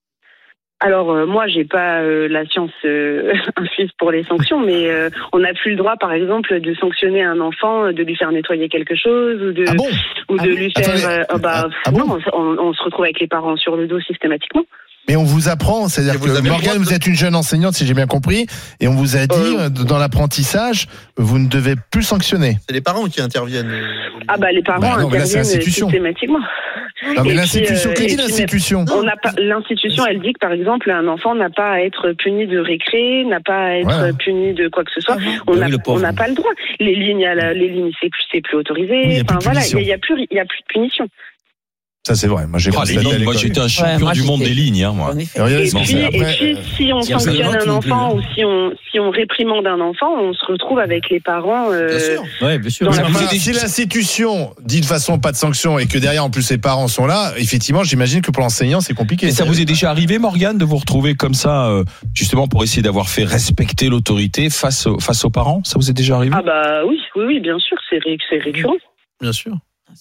J: Alors euh, moi j'ai pas euh, la science euh, infuse pour les sanctions, mais euh, on n'a plus le droit par exemple de sanctionner un enfant, de lui faire nettoyer quelque chose ou de
F: Ah bon?
J: ou
E: Ah
J: de
E: bon
J: lui faire
F: Attendez.
J: euh, oh, bah
F: Ah
J: non,
F: bon
J: on, on se retrouve avec les parents sur le dos systématiquement.
F: Mais on vous apprend, c'est-à-dire
G: Et vous
F: que
G: avez le droit
F: Morgane,
G: de-
F: vous êtes une jeune enseignante, si j'ai bien compris, et on vous a dit,
J: Euh.
F: euh, dans l'apprentissage, vous ne devez plus sanctionner.
G: C'est les parents qui interviennent. euh, Olivier.
J: Ah bah les parents
F: Bah non, mais là, c'est
J: interviennent
F: l'institution.
J: systématiquement.
F: Non, mais
J: Et
F: l'institution,
J: puis,
F: que
J: euh,
F: dit
J: et puis,
F: l'institution?
J: On n'a pas l'institution, elle dit que par exemple un enfant n'a pas à être puni de récré, n'a pas à être
F: Voilà.
J: puni de quoi que ce soit.
E: Ah
J: On
H: Oui,
J: n'a
H: le pauvre.
J: on n'a pas le droit. Les lignes, à la- les lignes, c'est plus, c'est plus autorisé.
F: Oui, il y a plus
J: enfin
F: de
J: voilà,
F: punition.
J: il y a plus, il y a plus de punition.
F: Ça, c'est vrai. Moi, j'ai
D: Ah, les
F: constaté à
D: lignes, moi
F: l'école.
D: j'étais un
E: Ouais,
D: champion
E: moi,
D: du monde
E: j'étais-
D: des lignes, hein, moi.
E: En effet.
F: Et regardez
J: Et
F: ce qu'on
J: puis,
F: fait
J: et
F: après,
J: puis,
F: euh,
J: si on
H: si on
J: sanctionne
H: s'en
J: un
H: non plus,
J: enfant
H: hein.
J: ou si on, si on réprimande un enfant, on se retrouve avec les parents. euh,
G: Bien sûr.
H: Ouais, bien sûr.
J: Dans
F: Oui,
J: la
F: mais
J: police.
F: enfin, si l'institution dit de façon pas de sanction et que derrière en plus les parents sont là, effectivement, j'imagine que pour l'enseignant c'est compliqué.
D: Et ça vous est déjà arrivé, Morgane, de vous retrouver comme ça, euh, justement pour essayer d'avoir fait respecter l'autorité face, au- face aux parents? Ça vous est déjà arrivé?
J: Ah bah oui, oui, oui, bien sûr, c'est ré- c'est récurrent.
G: Bien sûr.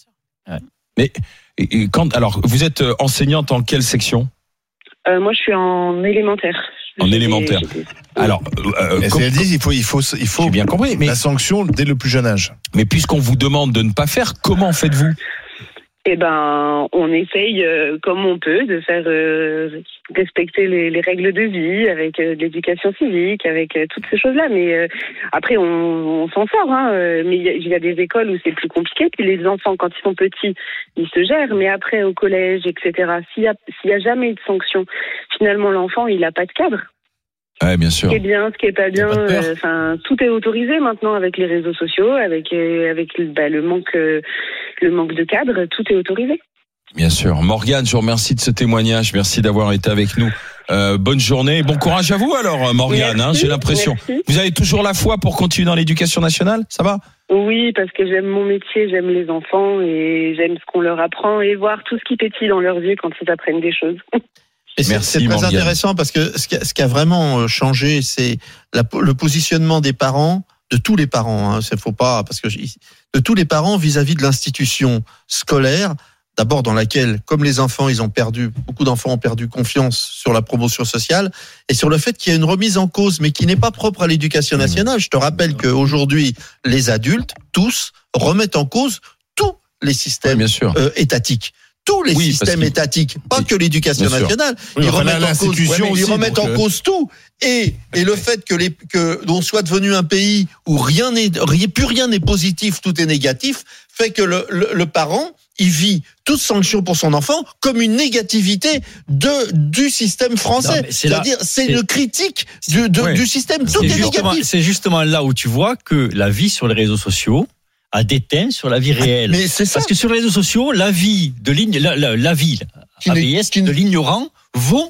D: Et, et quand, alors, vous êtes euh, enseignante en quelle section?
J: Euh, moi, je suis en élémentaire.
D: En
J: J'étais-
D: élémentaire.
J: j'étais-
D: Alors, euh,
F: Et
D: com-
F: c'est- elle dit, il faut, il faut, il faut
D: j'ai bien compris, mais,
F: la sanction dès le plus jeune âge.
D: mais puisqu'on vous demande de ne pas faire, comment faites-vous?
J: Eh ben, on essaye euh, comme on peut de faire euh, respecter les, les règles de vie avec euh, de l'éducation civique, avec euh, toutes ces choses-là. Mais euh, après, on, on s'en sort. Hein, euh, mais il y, a- il y a des écoles où c'est plus compliqué. Puis les enfants, quand ils sont petits, ils se gèrent. Mais après, au collège, et cetera, s'il y a, s'il y a jamais eu de sanction, finalement, l'enfant, il n'a pas de cadre.
D: Ouais, bien
J: Ce
D: sûr.
J: qui est bien, ce qui est pas bien,
H: pas de peur.
J: euh, enfin, tout est autorisé maintenant avec les réseaux sociaux, avec euh, avec bah, le manque euh, le manque de cadre, tout est autorisé.
D: Bien sûr. Morgane, je vous remercie de ce témoignage. Merci d'avoir été avec nous. Euh, bonne journée et bon courage à vous alors, Morgane. Hein,
J: Merci,
D: j'ai l'impression.
J: merci.
D: Vous avez toujours la foi pour continuer dans l'éducation nationale? Ça va?
J: Oui, parce que j'aime mon métier, j'aime les enfants et j'aime ce qu'on leur apprend et voir tout ce qui pétille dans leurs yeux quand ils apprennent des choses.
G: Et c'est-
D: Merci,
G: c'est très
D: Morgane.
G: intéressant parce que ce qui a, ce qui a vraiment euh, changé, c'est la- le positionnement des parents, de tous les parents. Hein, c'est faut pas parce que j- de tous les parents vis-à-vis de l'institution scolaire. D'abord dans laquelle, comme les enfants, ils ont perdu, beaucoup d'enfants ont perdu confiance sur la promotion sociale et sur le fait qu'il y a une remise en cause, mais qui n'est pas propre à l'éducation nationale. Je te rappelle qu'aujourd'hui, les adultes, tous, remettent en cause tous les
D: Oui,
G: systèmes
D: bien sûr.
G: euh, étatiques. Tous les
D: Oui, parce
G: systèmes
D: qu'ils-
G: étatiques, pas
D: Oui,
G: que l'éducation
D: bien sûr.
G: nationale.
F: Oui,
G: ils
F: enfin,
G: remettent,
F: là,
G: en cause,
F: l'institution
G: ouais, mais ils
F: aussi,
G: remettent
F: donc,
G: en
F: euh,
G: cause tout. Et, et le fait que les, que l'on soit devenu un pays où rien n'est, rien, plus rien n'est positif, tout est négatif, fait que le, le, le parent, il vit toute sanction pour son enfant comme une négativité de, du système français.
H: Non, mais c'est là-
G: C'est-à-dire, c'est
H: c'est-
G: une critique du, de-
H: Ouais.
G: du système. Tout
H: C'est
G: est
H: justement,
G: négatif.
H: c'est justement là où tu vois que la vie sur les réseaux sociaux a déteint sur la vie réelle.
G: Mais c'est ça.
H: Parce que sur les réseaux sociaux, la vie de ligne, la, la, la vie,
G: Qui
H: A
G: n'est-
H: V I S,
G: qui
H: de
G: n'est-
H: l'ignorant vaut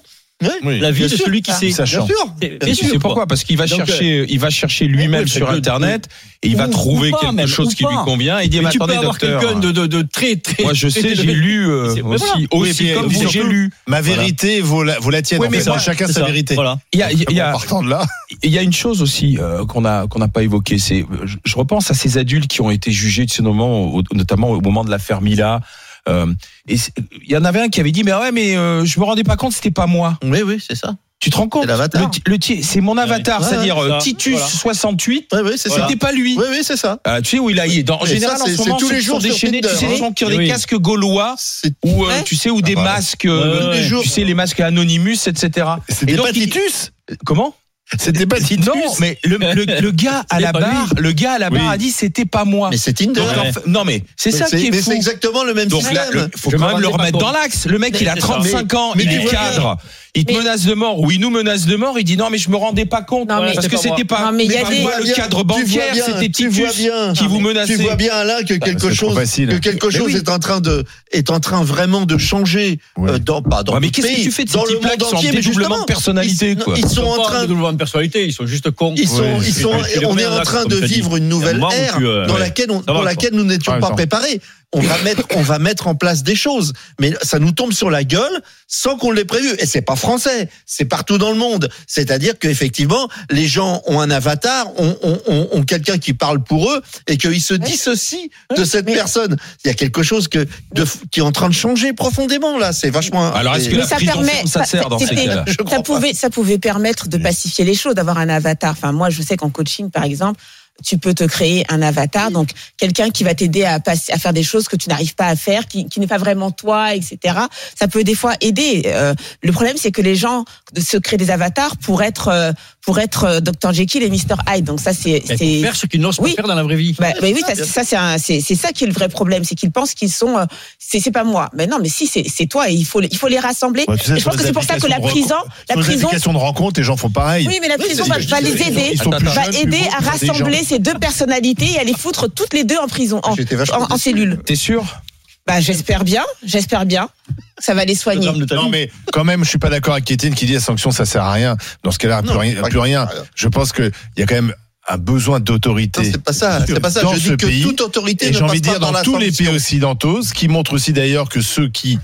G: Oui,
H: la vie
G: bien
H: de
G: sûr.
H: celui qui
E: Ah,
H: sait.
G: Bien sûr.
H: Bien
D: Tu sais
H: sûr,
D: pourquoi? Parce qu'il va
H: Donc,
D: chercher, il va chercher lui-même
H: oui,
D: sur
H: de- de-
D: Internet et il va
H: ou-
D: trouver
H: ou pas,
D: quelque
H: même,
D: chose
H: ou
D: qui lui
H: pas.
D: convient. Il dit,
H: Mais
D: mais
H: tu peux
D: attendez,
H: avoir
D: docteur.
H: quelqu'un de, de, de très, très.
D: Moi, je
H: très
D: sais, j'ai
H: élevé.
D: lu euh,
H: C'est- mais
D: aussi,
H: voilà.
F: Oui,
D: aussi
F: puis,
D: comme
F: puis
D: vous, j'ai
F: surtout,
D: lu.
F: Ma vérité vaut la, vaut la tienne.
D: Oui,
F: En
D: mais
F: fait,
D: voilà,
F: chacun
H: C'est
F: sa
H: ça.
F: vérité.
H: Voilà.
D: Il y a, il y a,
F: Partant de là.
D: il y a une chose aussi euh, qu'on a qu'on n'a pas évoquée, c'est je, je repense à ces adultes qui ont été jugés de ce moment, au- notamment au moment de l'affaire Mila. Euh, et c'est- il y en avait un qui avait dit mais ouais mais euh, je me rendais pas compte, c'était pas moi.
G: Oui, oui, c'est ça.
D: Tu te rends compte?
G: C'est l'avatar.
D: Le ti- le ti- c'est mon avatar,
G: Ouais,
D: c'est-à-dire
H: ouais,
D: euh,
H: ça,
D: Titus
H: voilà.
D: soixante-huit.
G: Oui, oui, c'est ça.
D: C'était pas lui.
G: Oui, oui, c'est ça.
D: Euh, tu sais où il a dans, en
G: Et
D: général
G: ça,
D: en
G: c'est-
D: ce
G: c'est
D: moment
G: tous les
D: ceux qui
G: jours
D: sont
G: sur
D: déchaînés, tu
G: Tinder,
D: sais les
G: hein.
D: gens qui ont
H: Oui.
D: des casques gaulois
G: C'est
D: ou euh,
E: Ouais.
D: tu sais ou des
F: Ah bah,
D: masques euh,
H: ouais,
G: tous les jours.
D: tu sais les masques Anonymous et cetera.
F: C'était
D: Et donc,
F: pas
D: il-
F: Titus.
D: Comment?
F: C'était pas Titus.
D: Non, mais le, le, le gars à
H: C'était
D: la
H: pas
D: barre, le gars à la barre
F: Oui.
D: a dit c'était pas moi.
G: Mais c'est Tinder.
D: Donc,
H: Ouais.
D: en fait- non mais c'est
G: Mais
D: ça
G: c'est-
D: qui est
G: mais
D: fou.
G: c'est exactement le même
D: Donc
G: système.
D: là, le- faut
H: Je
D: quand
H: me
D: même le
H: rendais pas
D: remettre
H: compte.
D: dans l'axe. Le mec,
H: Mais
D: il a
H: c'est ça.
D: trente-cinq ans,
G: mais
D: il
G: tu
D: est
G: vois
D: cadre. Il te
E: Mais-
D: menace de mort ou il nous menace de mort. Il dit non mais je me rendais pas compte
E: Non, mais-
D: parce que
H: C'était pas
D: c'était pas.
E: Non, mais il y a
D: pas
E: des-
D: moi,
G: Tu
D: le
G: vois
D: cadre
G: bien, tu vois
D: bancaire,
G: bien,
D: c'était
G: tu vois
D: Titus
G: bien.
D: qui
E: Non,
D: vous
E: mais
D: menaçait.
G: Tu vois bien Alain que quelque
F: c'est trop
G: chose,
F: facile.
G: que quelque
D: Mais
G: chose
D: oui.
G: est en train de, est en train vraiment de changer
F: Ouais.
G: euh, dans, pas dans
D: Ouais, mais
G: le
D: qu'est-ce que
G: pays,
D: tu fais de ces
G: dans le
D: types-là
G: monde
D: qui sont en
G: entier, mais
D: dédoublement
G: justement,
D: de personnalité,
G: ils,
D: quoi.
G: ils sont
H: Ils
G: en
H: pas
G: train
H: de développement de personnalité, ils sont juste cons.
G: Ils sont,
F: Ouais,
G: ils sont,
H: c'est- c'est
G: on
H: les
G: est en
H: premiers
G: train
H: actes,
G: de
H: comme tu
G: vivre
H: dis.
G: une nouvelle
H: Il y a un moment où
G: ère
H: tu, euh,
G: dans
H: ouais.
G: laquelle on,
H: Ça va,
G: pour
H: quoi.
G: laquelle nous n'étions
F: Ouais,
G: pas
F: attends.
G: préparés. On va mettre, on va mettre en place des choses, mais ça nous tombe sur la gueule sans qu'on l'ait prévu. Et c'est pas français, c'est partout dans le monde. C'est-à-dire qu'effectivement, les gens ont un avatar, ont, ont, ont, ont quelqu'un qui parle pour eux et qu'ils se dissocient de cette
E: mais-
G: personne. Il y a quelque chose que, de, qui est en train de changer profondément là. C'est vachement.
D: Alors, est-ce que
G: et-
D: la
E: Mais ça
D: prison
E: permet,
D: ferme, ça
E: ça-
D: sert dans ces
E: c'était-
D: cas-là
G: Je crois
E: ça
G: pas.
E: pouvait, ça pouvait permettre de pacifier les choses, d'avoir un avatar. Enfin, moi, je sais qu'en coaching, par exemple, tu peux te créer un avatar, donc quelqu'un qui va t'aider à passer, à faire des choses que tu n'arrives pas à faire, qui, qui n'est pas vraiment toi, et cetera. Ça peut des fois aider. Euh, le problème, c'est que les gens se créent des avatars pour être, euh, pour être euh, docteur Jekyll et mister Hyde. Donc ça, c'est,
H: Mais
E: c'est.
H: pour faire ce qu'ils n'osent pas
E: Oui.
H: faire dans la vraie vie.
E: Bah, bah oui, ça,
G: bien
E: ça c'est un- c'est c'est ça qui est le vrai problème, c'est qu'ils pensent qu'ils sont, euh, c'est c'est pas moi. Mais non, mais si c'est c'est toi et il faut les- il faut les rassembler.
F: Ouais, tu sais,
E: Et je
F: sur
E: pense que
F: les
E: c'est pour ça que la
F: applications de
E: prison,
F: rencontre-
E: la
F: sur les
E: prison.
F: applications de rencontre, les gens font pareil.
E: Oui, mais la
G: Oui,
E: prison
G: c'est
E: va,
G: ce que je
E: va
G: disais.
E: les aider,
F: Ils sont plus
E: va
F: jeunes, plus
E: aider
F: beaux,
E: à
F: plus
E: rassembler ces deux personnalités et à les foutre toutes les deux en prison, en,
G: J'étais vachement
E: en, en
G: déçu.
E: cellule.
D: T'es sûr?
E: Bah j'espère bien, j'espère bien. Ça va les
H: Le
E: soigner.
H: drame de ta
F: Non
H: vie.
F: mais quand même, je suis pas d'accord avec Kétine qui dit la sanction ça sert à rien. Dans ce cas-là, plus
G: Non,
F: rien.
G: pas-
F: Plus rien. Je pense que il y a quand même un besoin
G: Non,
F: d'autorité.
G: c'est pas ça. C'est pas ça.
F: Dans
G: Je
F: ce
G: dis que
F: pays,
G: toute autorité
F: Et
G: ne
F: j'ai envie
G: passe
F: de dire
G: pas par
F: dans
G: la
F: tous les
G: sanction.
F: pays occidentaux, ce qui montre aussi d'ailleurs que ceux qui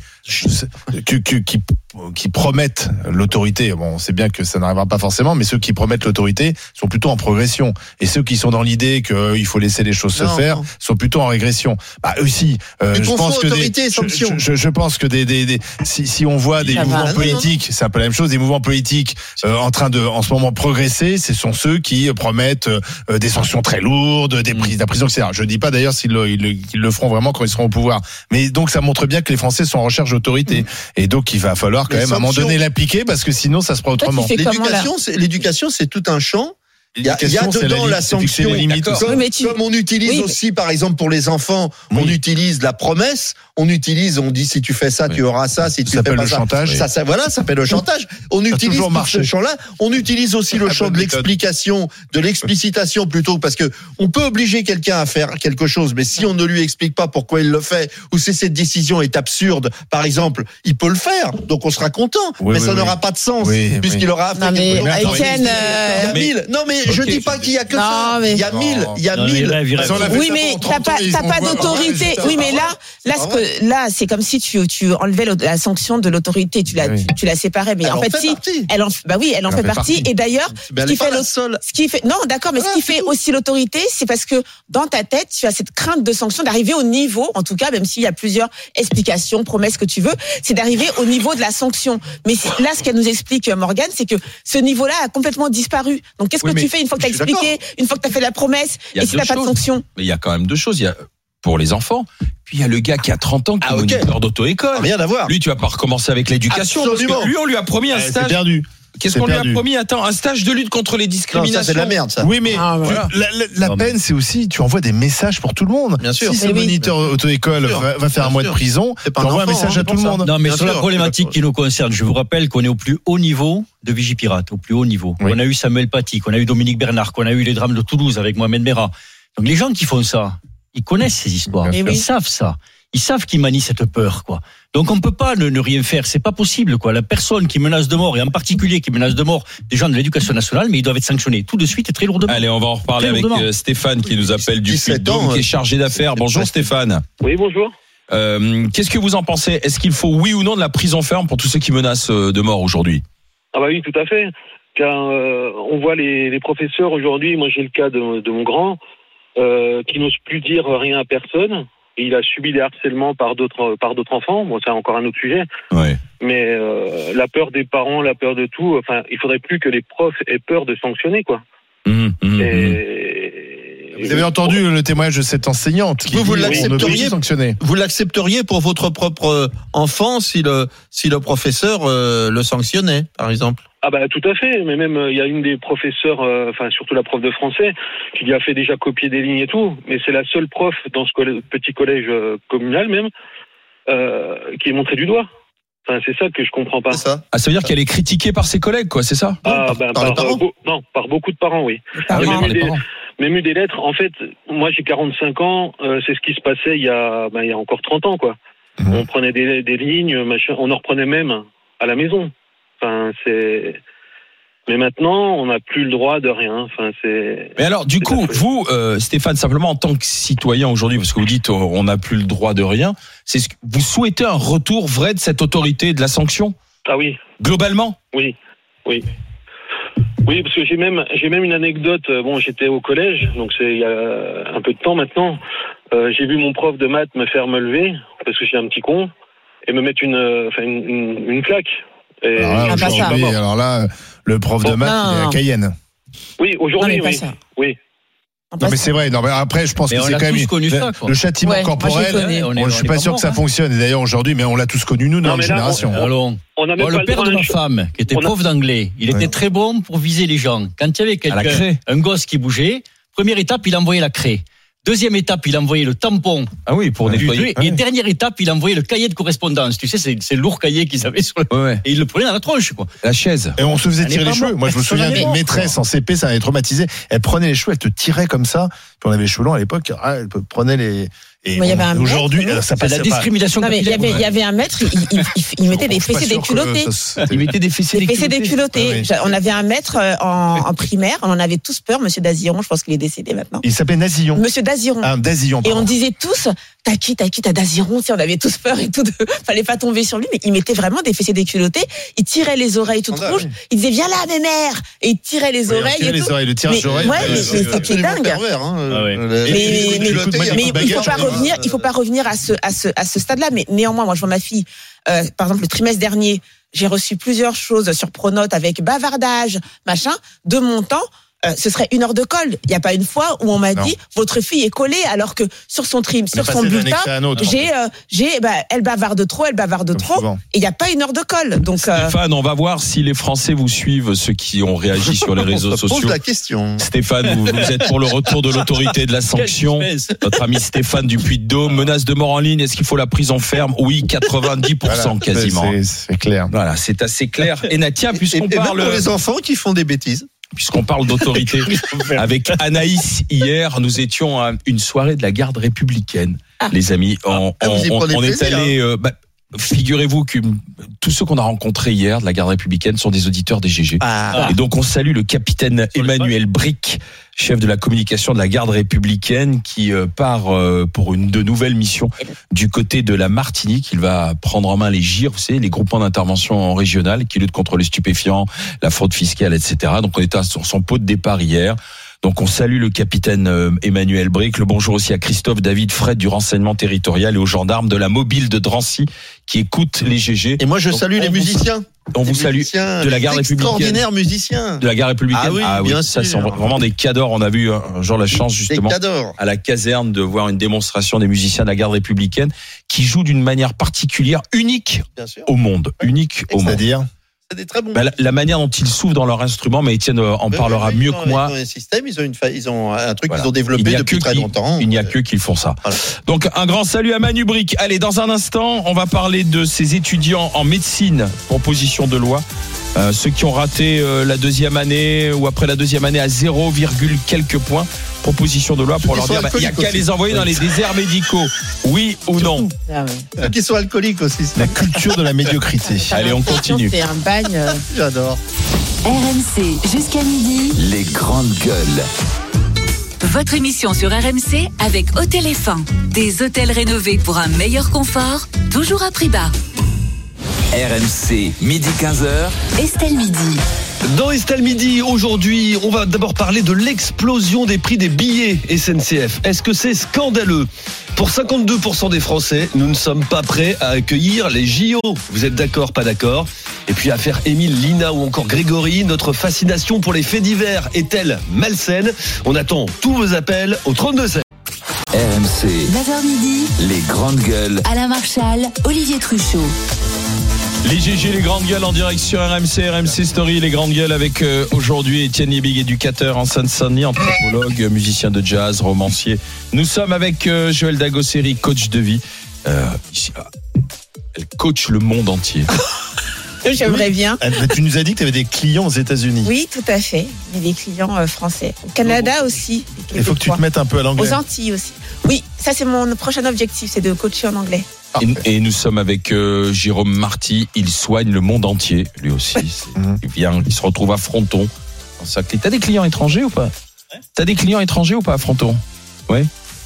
F: qui, qui, qui, qui promettent l'autorité, bon, on sait bien que ça n'arrivera pas forcément, mais ceux qui promettent l'autorité sont plutôt en progression. Et ceux qui sont dans l'idée qu'il faut laisser les choses
G: Non,
F: se faire
G: non.
F: sont plutôt en régression. Bah aussi, euh,
G: Tu
F: je
G: confonds
F: pense que
G: autorité et
F: des,
G: sanction.
F: je, je, je pense que des, des, des si, si on voit des
E: Ça va.
F: mouvements
E: Non, non,
F: politiques, c'est un peu la même chose, des mouvements politiques euh, en train de, en ce moment progresser, ce sont ceux qui promettent euh, des sanctions très lourdes, des prises, de la prison, et cetera. Je dis pas d'ailleurs s'ils le, ils le, qu'ils le feront vraiment quand ils seront au pouvoir. Mais donc ça montre bien que les Français sont en recherche d'autorité. Et donc il va falloir quand
G: Les
F: même à un moment
G: sanctions.
F: donner l'appliquer parce que sinon ça se fera autrement.
E: tu fais comment, là
G: L'éducation, c'est, l'éducation, c'est tout un champ. Il y a, il y a
F: L'éducation, c'est
G: dedans
F: la
G: la,
F: limite, c'est fixer
G: sanction.
F: les limites,
G: Comme,
F: tout ça.
E: Oui, mais tu-
G: comme on utilise
E: Oui, mais-
G: aussi, par exemple, pour les enfants, on
F: Oui.
G: utilise la promesse. On utilise, on dit si tu fais ça, tu auras ça. Si tu
F: Ça
G: fais
F: s'appelle
G: pas
F: le
G: ça,
F: chantage.
G: ça, ça, voilà, ça s'appelle le chantage. On
F: a
G: utilise
F: toujours
G: tout
F: marché.
G: ce champ-là. On utilise aussi le
F: La
G: champ
F: bonne
G: de
F: méthode.
G: l'explication, de l'explicitation plutôt, parce que on peut obliger quelqu'un à faire quelque chose, mais si on ne lui explique pas pourquoi il le fait, ou si cette décision est absurde, par exemple, il peut le faire. Donc on sera content,
F: Oui,
G: mais
F: oui,
G: ça
F: oui.
G: n'aura pas de sens
F: Oui,
G: puisqu'il
F: oui.
G: aura fait
E: Non, mais
G: quelque chose.
F: attends,
E: Étienne,
G: Il y
E: euh,
G: a mille. Non, mais je
D: Ok.
G: dis pas qu'il y a que
E: Non,
G: ça.
E: mais-
G: Il y a mille. Il y a
H: Non, mais
G: mille.
H: il rêve, il rêve.
F: Si on l'a fait
E: Oui,
F: ça
E: mais
F: pendant
E: t'as
F: trente
E: pas,
F: ans, ils
E: t'as
F: vont
E: pas
F: voir un
E: d'autorité.
F: résultat.
E: Oui, mais là, là, ce que, là, c'est comme si tu, tu enlevais le- la sanction de l'autorité. Tu la,
F: Oui.
E: tu, tu la séparais. Mais
G: Elle
E: en
G: en
E: fait,
G: fait
E: si,
G: partie.
E: elle en, bah oui, elle en
F: Elle
E: fait partie. Et d'ailleurs,
G: Mais
E: ce
G: elle
E: qui
G: n'est pas
E: fait
G: la
E: l'autre-
G: seule.
E: ce qui fait, non, d'accord, mais ce
G: Voilà,
E: qui
G: c'est
E: fait
G: tout.
E: aussi l'autorité, c'est parce que dans ta tête, tu as cette crainte de sanction, d'arriver au niveau, en tout cas, même s'il y a plusieurs explications, promesses que tu veux, c'est d'arriver au niveau de la sanction. Mais c'est- là, ce qu'elle nous explique, Morgane, c'est que ce niveau-là a complètement disparu. Donc, qu'est-ce
D: Oui,
E: que
D: mais
E: tu fais une fois que tu as
G: je suis
E: expliqué, une fois que tu as fait la promesse,
D: Il y a
E: et si
D: deux
E: t'as pas de
D: choses.
E: sanction?
D: Mais il y a quand même deux choses. Il y a pour les enfants, puis il y a le gars qui a trente ans qui
G: Ah,
D: est
G: ok.
D: moniteur d'auto-école.
G: Rien à voir.
D: Lui, tu vas pas recommencer avec l'éducation. Parce
G: Absolument.
D: que lui, on lui a promis un
F: Eh, c'est
D: stage.
F: perdu.
D: Qu'est-ce
F: c'est
D: qu'on lui a
F: perdu.
D: promis? Attends, un stage de lutte contre les
G: Non,
D: discriminations.
G: ça c'est de la merde, ça.
F: Oui, mais
E: Ah,
F: tu-
E: voilà.
F: la, la- la
H: Non, mais-
F: peine, c'est aussi, tu envoies des messages pour tout le monde.
G: Bien sûr.
F: Si ce
E: Mais oui.
F: moniteur auto-école
G: Bien sûr.
F: va, va faire un
G: Bien
F: mois de
G: sûr.
F: prison,
G: C'est pas
F: tu
G: un
F: envoies un
G: enfant,
F: message
G: hein,
F: à tout le
G: c'est pour
F: monde.
H: Non, mais
G: Bien
H: sur la
G: sûr,
H: problématique
G: je
H: qui nous concerne, je vous rappelle qu'on est au plus haut niveau de Vigipirate, au plus haut niveau.
F: Oui.
H: On a eu Samuel Paty, qu'on a eu Dominique Bernard, qu'on a eu les drames de Toulouse avec Mohamed Merah. Donc les gens qui font ça, ils connaissent ces histoires,
F: Bien
H: ils
E: sûr.
H: savent ça. ils savent qu'ils manient cette peur, quoi. Donc on peut pas ne, ne rien faire, c'est pas possible, quoi. La personne qui menace de mort, et en particulier qui menace de mort des gens de l'éducation nationale, mais ils doivent être sanctionnés tout de suite et très lourdement.
D: Allez, on va en reparler avec euh, Stéphane qui nous appelle du Puy-de-Dôme, qui est chargé d'affaires. Bonjour Stéphane.
K: Oui, bonjour.
D: Euh, qu'est-ce que vous en pensez ? Est-ce qu'il faut oui ou non de la prison ferme pour tous ceux qui menacent de mort aujourd'hui ?
K: Ah bah oui, tout à fait. Car euh, on voit les, les professeurs aujourd'hui, moi j'ai le cas de, de mon grand, euh, qui n'ose plus dire rien à personne. Et il a subi des harcèlements par d'autres par d'autres enfants. Bon, c'est encore un autre sujet.
D: Ouais.
K: Mais euh, la peur des parents, la peur de tout. Enfin, il faudrait plus que les profs aient peur de sanctionner, quoi.
D: Mmh, mmh,
K: et...
F: Vous avez entendu le témoignage de cette enseignante qui
G: Vous, vous
F: dit,
G: l'accepteriez
F: on ne peut plus sanctionner.
G: Vous l'accepteriez pour votre propre enfant si le si le professeur euh, le sanctionnait, par exemple?
K: Ah bah tout à fait, mais même il euh, y a une des professeurs, euh, enfin surtout la prof de français, qui lui a fait déjà copier des lignes et tout, mais c'est la seule prof dans ce collège, petit collège euh, communal même, euh, qui est montrée du doigt. Enfin c'est ça que je comprends pas.
G: C'est ça.
D: Ah, ça veut dire qu'elle est critiquée par ses collègues, quoi, c'est ça ?
K: Ah
G: par,
K: ben
G: par les
K: par,
G: parents.
K: euh, beau, non, par beaucoup de parents, oui.
D: Ah oui,
K: même,
D: par
K: eu
D: les
K: des,
D: parents.
K: même eu des lettres. En fait, moi j'ai quarante-cinq ans, euh, c'est ce qui se passait il y a, ben, il y a encore trente ans, quoi. Mmh. On prenait des, des lignes, machin, on en reprenait même à la maison. Enfin c'est. Mais maintenant, on n'a plus le droit de rien. Enfin, c'est.
D: Mais alors, du coup, vous, euh, Stéphane, simplement en tant que citoyen aujourd'hui, parce que vous dites on n'a plus le droit de rien, c'est ce que vous souhaitez un retour vrai de cette autorité de la sanction ?
K: Ah oui.
D: Globalement ?
K: Oui, oui, oui, parce que j'ai même, j'ai même une anecdote. Bon, j'étais au collège, donc c'est il y a un peu de temps maintenant. Euh, j'ai vu mon prof de maths me faire me lever parce que je suis un petit con et me mettre une, enfin une, une, une claque. Et
F: Alors là,
E: Ah,
F: aujourd'hui, alors là, le prof de
K: Bon,
F: maths,
E: non,
F: il est à
E: non.
F: Cayenne.
K: oui, aujourd'hui,
E: Non, mais pas
K: oui,
E: ça.
K: oui.
F: Non, mais c'est vrai. Non, mais après, je pense
H: Mais
F: que
H: on
F: c'est
H: l'a
F: quand même
H: tous connu
F: le,
H: ça, quoi.
F: le châtiment
E: Ouais, moi, je
F: corporel.
E: connais.
H: On est-
F: Bon,
H: on
F: je suis
H: est
F: pas
H: pas
F: sûr
H: mort,
F: que ça
H: hein.
F: fonctionne. Et d'ailleurs, aujourd'hui, mais on l'a tous connu, nous, dans
K: Non,
F: notre
K: mais là,
F: génération.
K: on-
H: Allons.
K: On n'a même
H: Oh,
K: pas
H: le père de
K: droit à
H: ma
K: un ch-
H: femme, qui était
K: on a-
H: prof d'anglais, il
F: Ouais.
H: était très bon pour viser les gens. Quand il y avait
D: À la
H: quelqu'un,
D: craie.
H: un gosse qui bougeait, première étape, il envoyait la craie. Deuxième étape, il envoyait le tampon.
D: Ah oui, pour
H: du
D: nettoyer.
H: truc. Et dernière étape, il envoyait le cahier de correspondance. Tu sais, c'est c'est le lourd cahier qu'ils avaient sur le.
D: Ouais, ouais.
H: Et il le prenait dans la tronche, quoi.
D: La chaise.
F: Et on se faisait
H: Elle est
F: tirer
H: pas
F: les cheveux.
H: morte.
F: Moi, je me
H: Personne
F: souviens
H: n'est
F: d'une
H: mort,
F: maîtresse en C P, ça m'avait traumatisé. Elle prenait les cheveux, elle te tirait comme ça. Puis on avait les cheveux longs à l'époque. Ah, elle prenait les. Et
E: Mais il y avait un
F: aujourd'hui,
E: maître, non
F: ça
H: C'est
F: passe
H: la discrimination
E: Non, mais il y avait, il y avait un maître, il, il, il, il mettait des fessées déculottées.
D: Il mettait des fessées
E: Des fessées
D: déculottées.
E: déculottées.
F: Ah oui.
E: On avait un maître euh, en, en primaire, on en avait tous peur, Monsieur Daziron, je pense qu'il est décédé maintenant.
F: Il s'appelait Nazillon.
E: Monsieur Daziron.
F: Un Dazillon.
E: Et on
F: pardon.
E: disait tous, t'as qui, t'as qui, t'as Daziron, si on avait tous peur et tout, de... fallait pas tomber sur lui, mais il mettait vraiment des fessées déculottées, il tirait les oreilles toutes
G: Scandale,
E: rouges,
G: oui.
E: il disait viens là mes mères, et il tirait les
F: Oui, on
E: oreilles
F: tirait
E: et
F: les
E: tout.
F: oreilles, le tirage
E: Mais-
F: d'oreilles.
E: ouais,
F: euh,
E: mais
F: euh,
E: c'est-
F: euh,
E: c'est dingue.
G: Pervers, hein,
H: Ah ouais.
G: euh,
F: Et-
E: Mais,
F: et-
E: mais,
F: et- écoute, moi,
E: mais
F: du
E: il
F: bagage,
E: faut pas
F: je vais
E: revenir,
F: voir.
E: il faut pas revenir à ce, à ce, à ce stade-là. Mais néanmoins, moi, je vois ma fille, euh, par exemple, le trimestre dernier, j'ai reçu plusieurs choses sur Pronote avec bavardage, machin, de mon temps. Euh, ce serait une heure de colle. Il n'y a pas une fois où on m'a
F: Non.
E: dit votre fille est collée alors que sur son trim, sur
F: passé
E: son
F: d'un
E: bulletin,
F: extrait à un autre, en
E: j'ai, euh, j'ai, bah, elle bavarde trop, elle bavarde
F: Comme
E: trop,
F: souvent.
E: et il n'y a pas une heure de colle. Donc, euh,
D: Stéphane, on va voir si les Français vous suivent, ceux qui ont réagi sur les réseaux
G: On se pose
D: sociaux.
G: la question.
D: Stéphane, vous, vous êtes pour le retour de l'autorité de la sanction.
H: Quel suspense.
D: Notre ami Stéphane du Puy-de-Dôme, menace de mort en ligne, est-ce qu'il faut la prison ferme ? Oui, quatre-vingt-dix pour cent
F: Voilà,
D: quasiment.
F: c'est- C'est clair.
D: Voilà, c'est assez clair. Et Natia,
G: Et, et
D: puisqu'on
G: même
D: parle,
G: pour les enfants qui font des bêtises.
D: puisqu'on parle d'autorité, avec Anaïs hier, nous étions à une soirée de la garde républicaine,
E: Ah.
D: les amis. On,
G: Ah, vous y
D: on-
G: prenez
D: on est
G: plaisir,
D: allé. euh, bah, figurez-vous que tous ceux qu'on a rencontrés hier de la garde républicaine sont des auditeurs des G G.
G: Ah.
D: Et donc on salue le capitaine
H: Sur le
D: Emmanuel Brick, chef de la communication de la garde républicaine, qui euh, part euh, pour une de nouvelles missions du côté de la Martinique. Il va prendre en main les G I R, vous savez, les groupements d'intervention régionales qui luttent contre les stupéfiants, la fraude fiscale, et cetera. Donc on était sur son pot de départ hier. Donc on salue le capitaine euh, Emmanuel Brick. Le bonjour aussi à Christophe David Fred du renseignement territorial et aux gendarmes de la mobile de Drancy qui écoutent les G G.
G: Et moi, je
D: Donc,
G: salue
D: on
G: les
D: vous-
G: musiciens.
D: On vous
G: Les
D: salue
G: musiciens,
D: de la
G: les
D: garde républicaine.
G: extraordinaires musiciens.
D: De la garde républicaine.
G: Ah oui, bien
D: ça
G: sûr.
D: sont vraiment des cadors. On a vu un un jour la chance
G: Des
D: justement
G: cadors.
D: à la caserne de voir une démonstration des musiciens de la garde républicaine qui jouent d'une manière particulière, unique
G: Bien sûr.
D: au monde, unique au monde.
F: C'est-à-dire
G: C'est des très bons.
D: Bah, la, la manière dont ils souffrent dans leur instrument, mais Étienne euh, en
G: Oui,
D: parlera
G: oui, oui,
D: mieux
G: ils
D: que
G: ont-
D: moi.
G: Ils ont un système, ils ont, une fa- ils ont un truc
D: Voilà.
G: qu'ils ont
D: Il
G: développé
D: n'y a
G: depuis
D: que
G: très
D: qui-
G: longtemps.
D: Il n'y a que qui font ça.
G: Voilà.
D: Donc un grand salut à Manu Brick. Allez, dans un instant, on va parler de ces étudiants en médecine, proposition de loi. Euh, ceux qui ont raté euh, la deuxième année ou après la deuxième année à zéro, quelques points. proposition de loi pour leur dire, bah, il n'y a qu'à les envoyer dans les déserts médicaux. Oui ou non?
E: Ah ouais.
G: Ceux qui sont alcooliques aussi.
F: La culture de la médiocrité.
D: Allez, on continue.
E: C'est un bagne. euh,
G: J'adore.
C: R M C jusqu'à midi.
B: Les grandes gueules.
C: Votre émission sur R M C avec Hôtel Effin. Des hôtels rénovés pour un meilleur confort, toujours à prix bas.
B: R M C, midi quinze heures.
C: Estelle Midi.
L: Dans Estelle Midi, aujourd'hui, on va d'abord parler de l'explosion des prix des billets S N C F. Est-ce que c'est scandaleux? Pour cinquante-deux pour cent des Français, nous ne sommes pas prêts à accueillir les J O. Vous êtes d'accord, pas d'accord? Et puis affaire Émile, Lina ou encore Grégory, notre fascination pour les faits divers est-elle malsaine? On attend tous vos appels au trente-deux sept.
B: R M C,
C: neuf heures midi.
B: les grandes gueules.
C: Alain Marchal, Olivier Truchot.
D: Les G G, les grandes gueules en direct sur R M C, R M C Story, les grandes gueules avec euh, aujourd'hui Étienne Liebig, éducateur en Seine-Saint-Denis, anthropologue, musicien de jazz, romancier. Nous sommes avec euh, Joël Dagosseri, coach de vie. Euh, ici, ah, elle coach le monde entier.
E: J'aimerais bien.
F: Tu nous as dit que tu avais des clients aux États-Unis.
E: Oui, tout à fait. Mais des clients euh, français. Au Canada aussi.
F: Il faut que tu te mettes un peu à l'anglais.
E: Aux Antilles aussi. Oui, ça c'est mon prochain objectif, c'est de coacher en anglais.
D: Et, et nous sommes avec euh, Jérôme Marty, il soigne le monde entier, lui aussi. Il vient, il se retrouve à Fronton. T'as des clients étrangers ou pas? T'as des clients étrangers ou pas à Fronton? Ouais.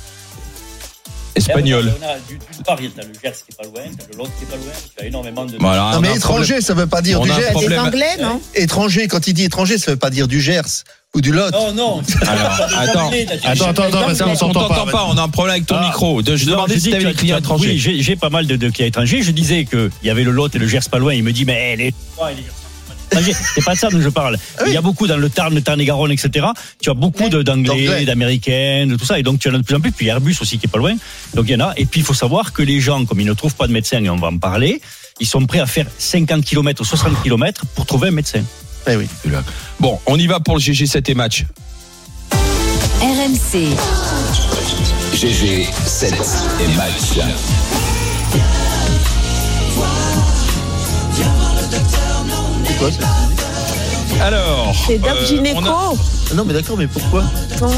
D: Espagnol.
H: On a du, du Paris, t'as le Gers qui est pas loin, t'as le Lot qui est pas loin, tu as énormément de.
D: Voilà,
G: Non, mais
D: on a un
G: étranger,
D: problème.
G: ça veut pas dire
D: On
G: du
D: a un
G: Gers.
E: Des
D: problème.
E: Anglais, non?
G: Étranger, quand il dit étranger, ça veut pas dire du Gers ou du Lot.
H: Non, non.
D: Alors, attends,
F: Attends, attends, attends, parce qu'on
D: On
F: s'entend
D: t'entend
F: pas.
D: pas, on a un problème avec ton
H: Ah.
D: micro. Je
H: Non,
D: demandais
H: je
D: si
H: dis
D: t'avais
H: que
D: des clients
H: tu-
D: étrangers.
H: Oui, j'ai, j'ai pas mal de, de clients étrangers. Je disais qu'il y avait le Lot et le Gers pas loin. Il me dit, mais les. C'est pas de ça dont je parle.
G: Ah oui.
H: Il y a beaucoup dans le Tarn, le Tarn-et-Garonne, et cetera. Tu as beaucoup de, d'anglais,
G: D'anglais.
H: d'américains, de tout ça. Et donc, tu en as de plus en plus. Puis Airbus aussi qui est pas loin. Donc, il y en a. Et puis, il faut savoir que les gens, comme ils ne trouvent pas de médecin, et on va en parler, ils sont prêts à faire cinquante kilomètres ou soixante kilomètres pour trouver un médecin.
G: Eh oui.
D: Bon, on y va pour le G G sept et match.
C: R M C.
B: G G sept et match.
G: C'est quoi ça?
D: Alors.
E: C'est Doc
D: euh,
E: Gynéco.
D: on a-
G: Ah Non, mais d'accord, mais pourquoi?
E: Non.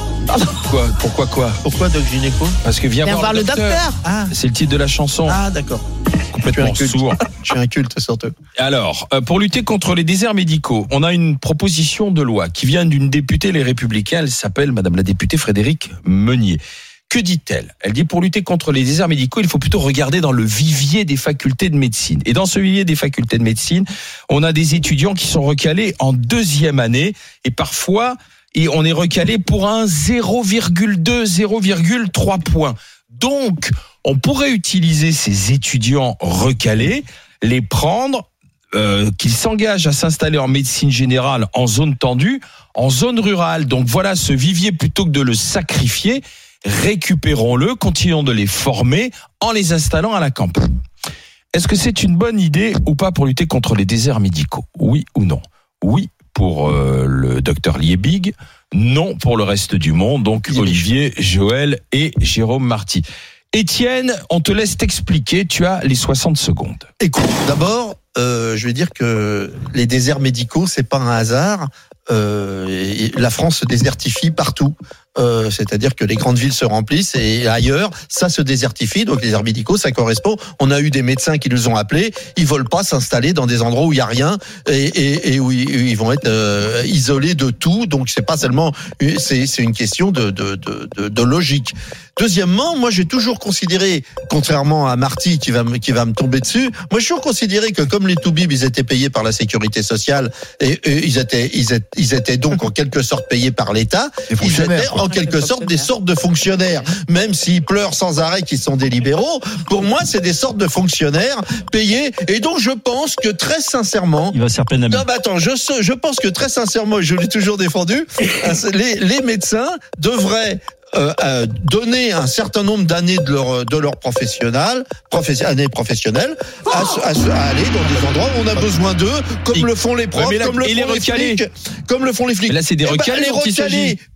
D: Quoi Pourquoi quoi
G: Pourquoi Doc Gynéco?
D: Parce que viens,
E: Viens voir le docteur.
G: Ah,
D: C'est le titre de la chanson.
G: ah d'accord.
D: Complètement
G: Je suis un culte.
D: sourd.
G: Je suis un culte surtout.
D: Alors, euh, pour lutter contre les déserts médicaux, on a une proposition de loi qui vient d'une députée Les Républicains. Elle s'appelle Madame la députée Frédérique Meunier. Que dit-elle? Elle dit pour lutter contre les déserts médicaux, il faut plutôt regarder dans le vivier des facultés de médecine. Et dans ce vivier des facultés de médecine, on a des étudiants qui sont recalés en deuxième année et parfois et on est recalé pour un zéro virgule deux, zéro virgule trois points. Donc, on pourrait utiliser ces étudiants recalés, les prendre, euh, qu'ils s'engagent à s'installer en médecine générale en zone tendue, en zone rurale. Donc voilà, ce vivier, plutôt que de le sacrifier, récupérons-le, continuons de les former en les installant à la campagne. Est-ce que c'est une bonne idée ou pas pour lutter contre les déserts médicaux? Oui ou non? Oui pour euh, le docteur Liebig, non pour le reste du monde, donc Olivier, Joël et Jérôme Marty. Étienne, on te laisse t'expliquer, tu as les soixante secondes.
G: Écoute, d'abord, euh, je vais dire que les déserts médicaux, c'est pas un hasard. Euh, et la France se désertifie partout. Euh, c'est-à-dire que les grandes villes se remplissent et ailleurs, ça se désertifie. Donc les déserts médicaux, ça correspond. On a eu des médecins qui nous ont appelés. Ils veulent pas s'installer dans des endroits où il y a rien et, et, et où ils, où ils vont être euh, isolés de tout. Donc c'est pas seulement, c'est, c'est une question de, de, de, de, de logique. Deuxièmement, moi j'ai toujours considéré, contrairement à Marty qui va me, qui va me tomber dessus, moi j'ai toujours considéré que comme les toubibs ils étaient payés par la sécurité sociale et, et ils étaient ils étaient ils étaient donc en quelque sorte payés par l'État, ils étaient en quelque sorte des sortes de fonctionnaires, même s'ils pleurent sans arrêt qu'ils sont des libéraux. Pour moi, c'est des sortes de fonctionnaires payés et donc je pense que très sincèrement,
H: Il va se faire plein d'amis.
G: non, mais attends, je, je pense que très sincèrement, et je l'ai toujours défendu, les, les médecins devraient euh, euh, donner un certain nombre d'années de leur de leur professionnel, professe, années professionnelles, à, à, à aller dans des endroits où on a besoin d'eux, comme
D: Et,
G: le font les profs,
D: ouais, mais là,
G: comme le
D: et les
G: font les
D: recalés
G: flics, comme le font les flics.
D: Mais là, c'est des
G: Eh ben,
D: recalés
G: les
D: dont il s'agit.
G: recalés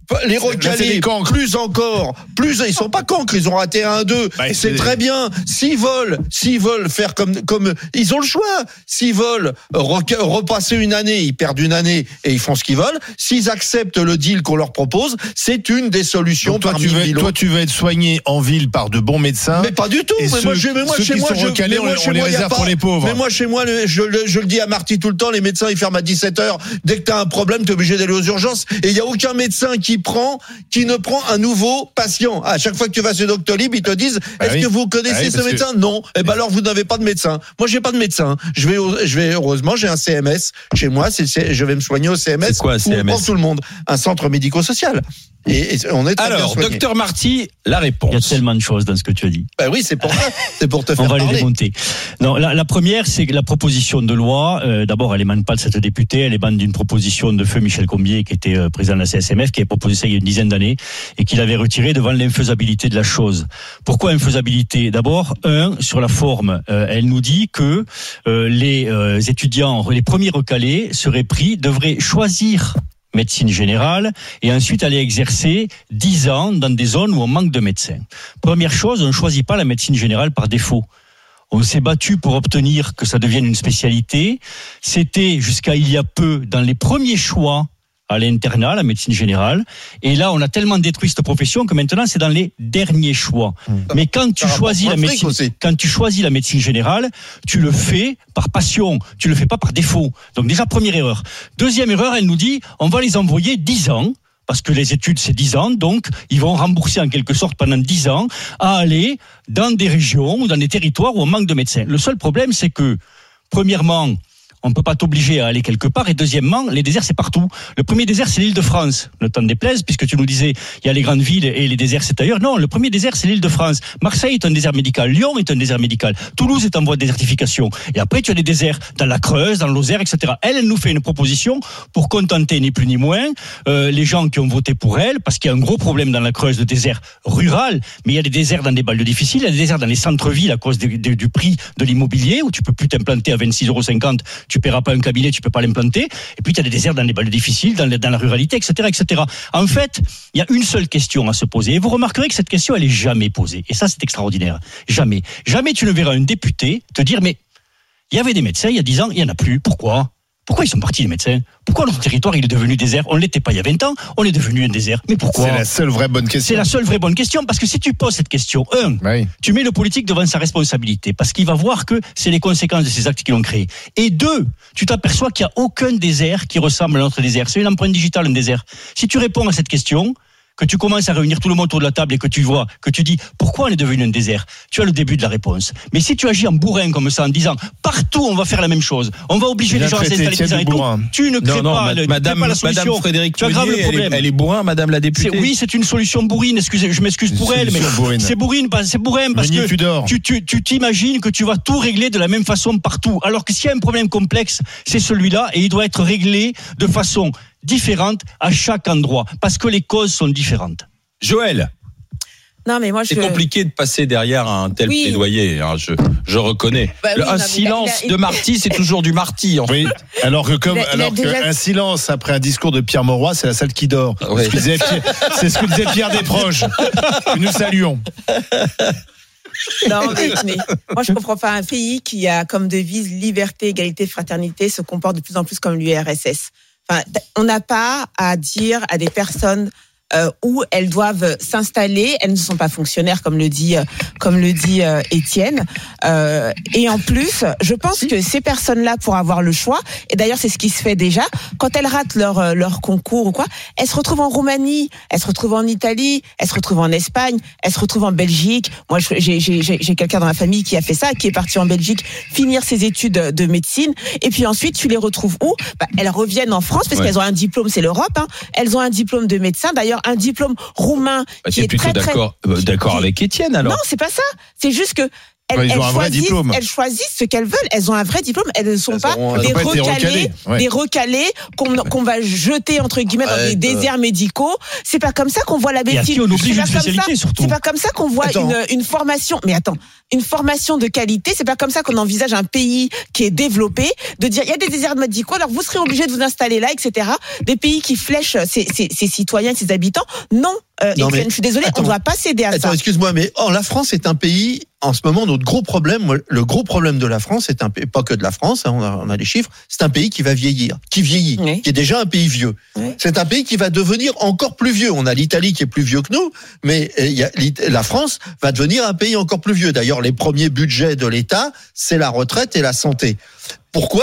G: les recaler plus encore, plus ils sont pas cancres, ils ont raté un deux. Bah, c'est, c'est très bien. S'ils veulent, s'ils veulent faire comme comme ils ont le choix. S'ils veulent reca- repasser une année, ils perdent une année et ils font ce qu'ils veulent. S'ils acceptent le deal qu'on leur propose, c'est une des solutions.
F: Donc toi,
G: parmi
F: tu veux,
G: mille
F: toi,
G: autres.
F: tu veux être soigné en ville par de bons médecins.
G: Mais pas du tout.
F: Et
G: Mais
F: ceux,
G: moi, je, mais moi
F: ceux
G: chez
F: qui
G: moi,
F: sont
G: je,
F: recalés,
G: mais moi,
F: on,
G: chez
F: on les
G: moi, y a
F: réserve
G: pas,
F: pour les pauvres.
G: Mais moi, chez moi, le, je, le, je le dis à Marty tout le temps, les médecins, ils ferment à dix-sept heures. Dès que t'as un problème, t'es obligé d'aller aux urgences. Et il y a aucun médecin qui prend, qui ne prend un nouveau patient. À chaque fois que tu vas chez Doctolib, ils te disent,
F: bah
G: est-ce
F: oui.
G: que vous connaissez
F: bah oui,
G: ce médecin? Que... Non. Eh ben alors, vous n'avez pas de médecin. Moi, j'ai pas de médecin. Je vais, au, je vais, heureusement, j'ai un C M S chez moi. C'est, c'est, je vais me soigner au C M S.
D: C'est quoi, un C M S?
G: Où on prend tout le monde. Un centre médico-social. Et, et on est très bien
D: Alors,
G: soigné.
D: docteur Marty, la réponse.
H: Il y a tellement de choses dans ce que tu as dit.
G: Ben oui, c'est pour ça. C'est pour te faire
H: On va les
G: parler.
H: démonter. Non, la, la première, c'est que la proposition de loi, euh, d'abord, elle émane pas de cette députée, elle émane d'une proposition de feu Michel Combier, qui était euh, président de la C S M F, qui avait proposé ça il y a une dizaine d'années, et qu'il avait retiré devant l'infaisabilité de la chose. Pourquoi infaisabilité? D'abord, un, sur la forme, euh, elle nous dit que euh, les euh, étudiants, les premiers recalés seraient pris, devraient choisir médecine générale et ensuite aller exercer dix ans dans des zones où on manque de médecins. Première chose, on ne choisit pas la médecine générale par défaut. On s'est battu pour obtenir que ça devienne une spécialité. C'était jusqu'à il y a peu dans les premiers choix à l'internat, la médecine générale. Et là, on a tellement détruit cette profession que maintenant, c'est dans les derniers choix. Mmh. Mais quand tu choisis la médecine, quand tu choisis la médecine générale, tu le fais par passion. Tu le fais pas par défaut. Donc déjà, première erreur. Deuxième erreur, elle nous dit, on va les envoyer dix ans. Parce que les études, c'est dix ans, donc ils vont rembourser en quelque sorte pendant dix ans à aller dans des régions ou dans des territoires où on manque de médecins. Le seul problème, c'est que, premièrement, on ne peut pas t'obliger à aller quelque part. Et deuxièmement, les déserts, c'est partout. Le premier désert, c'est l'île de France. Le temps déplaise, puisque tu nous disais, il y a les grandes villes et les déserts, c'est ailleurs. Non, le premier désert, c'est l'île de France. Marseille est un désert médical. Lyon est un désert médical. Toulouse est en voie de désertification. Et après, tu as des déserts dans la Creuse, dans l'Auxerre, et cetera. Elle, elle nous fait une proposition pour contenter, ni plus ni moins, euh, les gens qui ont voté pour elle, parce qu'il y a un gros problème dans la Creuse de désert rural, mais il y a des déserts dans des banlieues difficiles, il y a des déserts dans les centres-villes à cause de, de, du prix de l'immobilier, où tu peux plus t'implanter à vingt-six euros cinquante. Tu paieras pas un cabinet, tu peux pas l'implanter. Et puis, tu as des déserts dans les banlieues difficiles, dans, les, dans la ruralité, et cetera, et cetera. En fait, il y a une seule question à se poser. Et vous remarquerez que cette question, elle est jamais posée. Et ça, c'est extraordinaire. Jamais. Jamais tu ne verras un député te dire, mais il y avait des médecins il y a dix ans, il y en a plus. Pourquoi? Pourquoi ils sont partis, les médecins? Pourquoi notre territoire, il est devenu désert? On ne l'était pas il y a vingt ans, on est devenu un désert. Mais pourquoi?
F: C'est la seule vraie bonne question.
H: C'est la seule vraie bonne question, parce que si tu poses cette question, un, oui. tu mets le politique devant sa responsabilité, parce qu'il va voir que c'est les conséquences de ces actes qui l'ont créé. Et deux, tu t'aperçois qu'il n'y a aucun désert qui ressemble à notre désert. C'est une empreinte digitale, un désert. Si tu réponds à cette question, que tu commences à réunir tout le monde autour de la table et que tu vois, que tu dis pourquoi on est devenu un désert, tu as le début de la réponse. Mais si tu agis en bourrin comme ça, en disant partout on va faire la même chose, on va obliger les gens à s'installer dix ans et tout, tu ne crées
D: non, non,
H: pas, le,
D: madame,
H: pas la solution.
D: Madame Frédéric
H: tu aggraves le problème.
D: Elle est, elle est bourrin, madame la députée.
H: C'est, oui, c'est une solution bourrine. Excusez, je m'excuse pour elle, mais bourrine. c'est bourrine, c'est bourrin parce
F: Meunier,
H: que tu, tu, tu t'imagines que tu vas tout régler de la même façon partout. Alors que s'il y a un problème complexe, c'est celui-là et il doit être réglé de façon différente à chaque endroit parce que les causes sont différentes.
D: Joël.
E: Non, mais moi, je...
D: C'est compliqué de passer derrière un tel oui. plaidoyer, hein, je, je reconnais. Bah oui, un non, silence il a, il a, de Marty, c'est toujours du Marty. En fait.
F: Oui, alors que comme,
E: il a, il
F: alors
E: déjà...
F: qu'un silence après un discours de Pierre Mauroy, c'est la salle qui dort. Oui. C'est, ce disait, c'est ce que disait Pierre Desproges, que nous saluons.
E: Non, mais, mais moi, je comprends pas un pays qui a comme devise liberté, égalité, fraternité se comporte de plus en plus comme l'U R S S. Enfin, on n'a pas à dire à des personnes Euh, où elles doivent s'installer, elles ne sont pas fonctionnaires comme le dit euh, comme le dit euh, Étienne. Euh, et en plus, je pense que ces personnes-là, pour avoir le choix, et d'ailleurs c'est ce qui se fait déjà, quand elles ratent leur leur concours ou quoi, elles se retrouvent en Roumanie, elles se retrouvent en Italie, elles se retrouvent en Espagne, elles se retrouvent en Belgique. Moi, j'ai j'ai j'ai, j'ai quelqu'un dans ma famille qui a fait ça, qui est parti en Belgique finir ses études de médecine, et puis ensuite tu les retrouves où? Bah, elles reviennent en France parce ouais. qu'elles ont un diplôme, c'est l'Europe. Hein. Elles ont un diplôme de médecin. D'ailleurs, un diplôme roumain
D: bah,
E: qui est
D: plutôt
E: très,
D: d'accord,
E: très...
D: d'accord avec Étienne alors.
E: Non, c'est pas ça. C'est juste que elles,
F: Ouais, ils
E: elles
F: ont un vrai
E: choisissent,
F: diplôme.
E: elles choisissent ce qu'elles veulent. Elles ont un vrai diplôme. Elles ne sont
G: Elles
E: pas
G: auront-
E: des
F: elles ont pas été
E: recalés,
F: recalées, ouais.
E: des recalés qu'on qu'on va jeter entre guillemets dans
G: Ouais,
E: des
G: euh.
E: déserts médicaux. C'est pas comme ça qu'on voit la
H: Et à qui
E: médecine.
H: on oblige
E: C'est
H: une
E: pas comme ça-
H: spécialité, surtout.
E: C'est pas comme ça qu'on voit
G: Attends.
E: une, une formation. Mais attends, une formation de qualité. C'est pas comme ça qu'on envisage un pays qui est développé de dire il y a des déserts médicaux, alors vous serez obligé de vous installer là, et cetera. Des pays qui flèchent ses, ses, ses citoyens, ses habitants. Non, euh,
G: Non,
E: Étienne,
G: mais
E: je suis désolée,
G: attends.
E: on ne doit pas céder à
G: Attends,
E: ça.
G: excuse-moi, mais oh, la France est un pays, en ce moment, notre gros problème, moi, le gros problème de la France, c'est un pays, pas que de la France, hein, on, a, on a les chiffres, c'est un pays qui va vieillir, qui vieillit,
E: Oui.
G: qui est déjà un pays vieux.
E: Oui.
G: C'est un pays qui va devenir encore plus vieux. On a l'Italie qui est plus vieux que nous, mais euh, il y a, l'It- la France va devenir un pays encore plus vieux. D'ailleurs, les premiers budgets de l'État, c'est la retraite et la santé. Pourquoi ?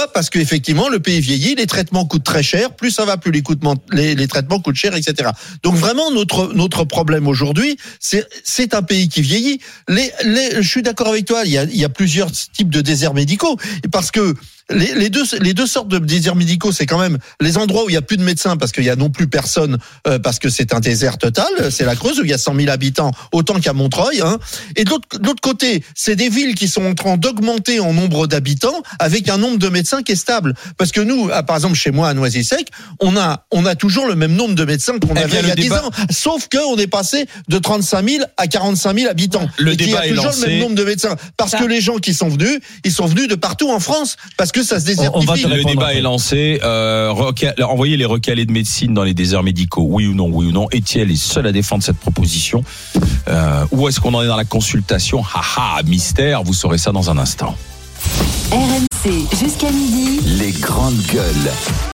G: Parce qu'effectivement, le pays vieillit, les traitements coûtent très cher, plus ça va, plus les, coûtements- les, les traitements coûtent cher, et cetera. Donc vraiment, notre notre problème aujourd'hui, c'est c'est un pays qui vieillit. Les, les, je suis d'accord avec toi, il y a, il y a plusieurs types de déserts médicaux, parce que les, les deux les deux sortes de déserts médicaux, c'est quand même les endroits où il y a plus de médecins parce qu'il y a non plus personne, euh, parce que c'est un désert total. C'est la Creuse où il y a cent mille habitants, autant qu'à Montreuil. Hein. Et de l'autre, de l'autre côté, c'est des villes qui sont en train d'augmenter en nombre d'habitants avec un nombre de médecins qui est stable. Parce que nous, ah, par exemple chez moi à Noisy-Sec, on a on a toujours le même nombre de médecins qu'on
D: Eh
G: avait
D: bien,
G: il y
D: le
G: a dix
D: débat-
G: ans. Sauf que on est passé de trente-cinq mille à quarante-cinq mille habitants.
D: Le
G: et qu'il y
D: débat
G: a
D: est
G: toujours
D: lancé.
G: le même nombre de médecins. Parce
E: Ça.
G: que les gens qui sont venus, ils sont venus de partout en France. Parce que ça se désertifie.
H: On va te
D: Le
H: répondre
D: débat
H: après.
D: est lancé. Euh, reca- envoyer les recalés de médecine dans les déserts médicaux, oui ou non, oui ou non. Étienne est seul à défendre cette proposition. Euh, où est-ce qu'on en est dans la consultation ? Haha, mystère, vous saurez ça dans un instant.
C: R M C jusqu'à midi.
B: Les grandes gueules.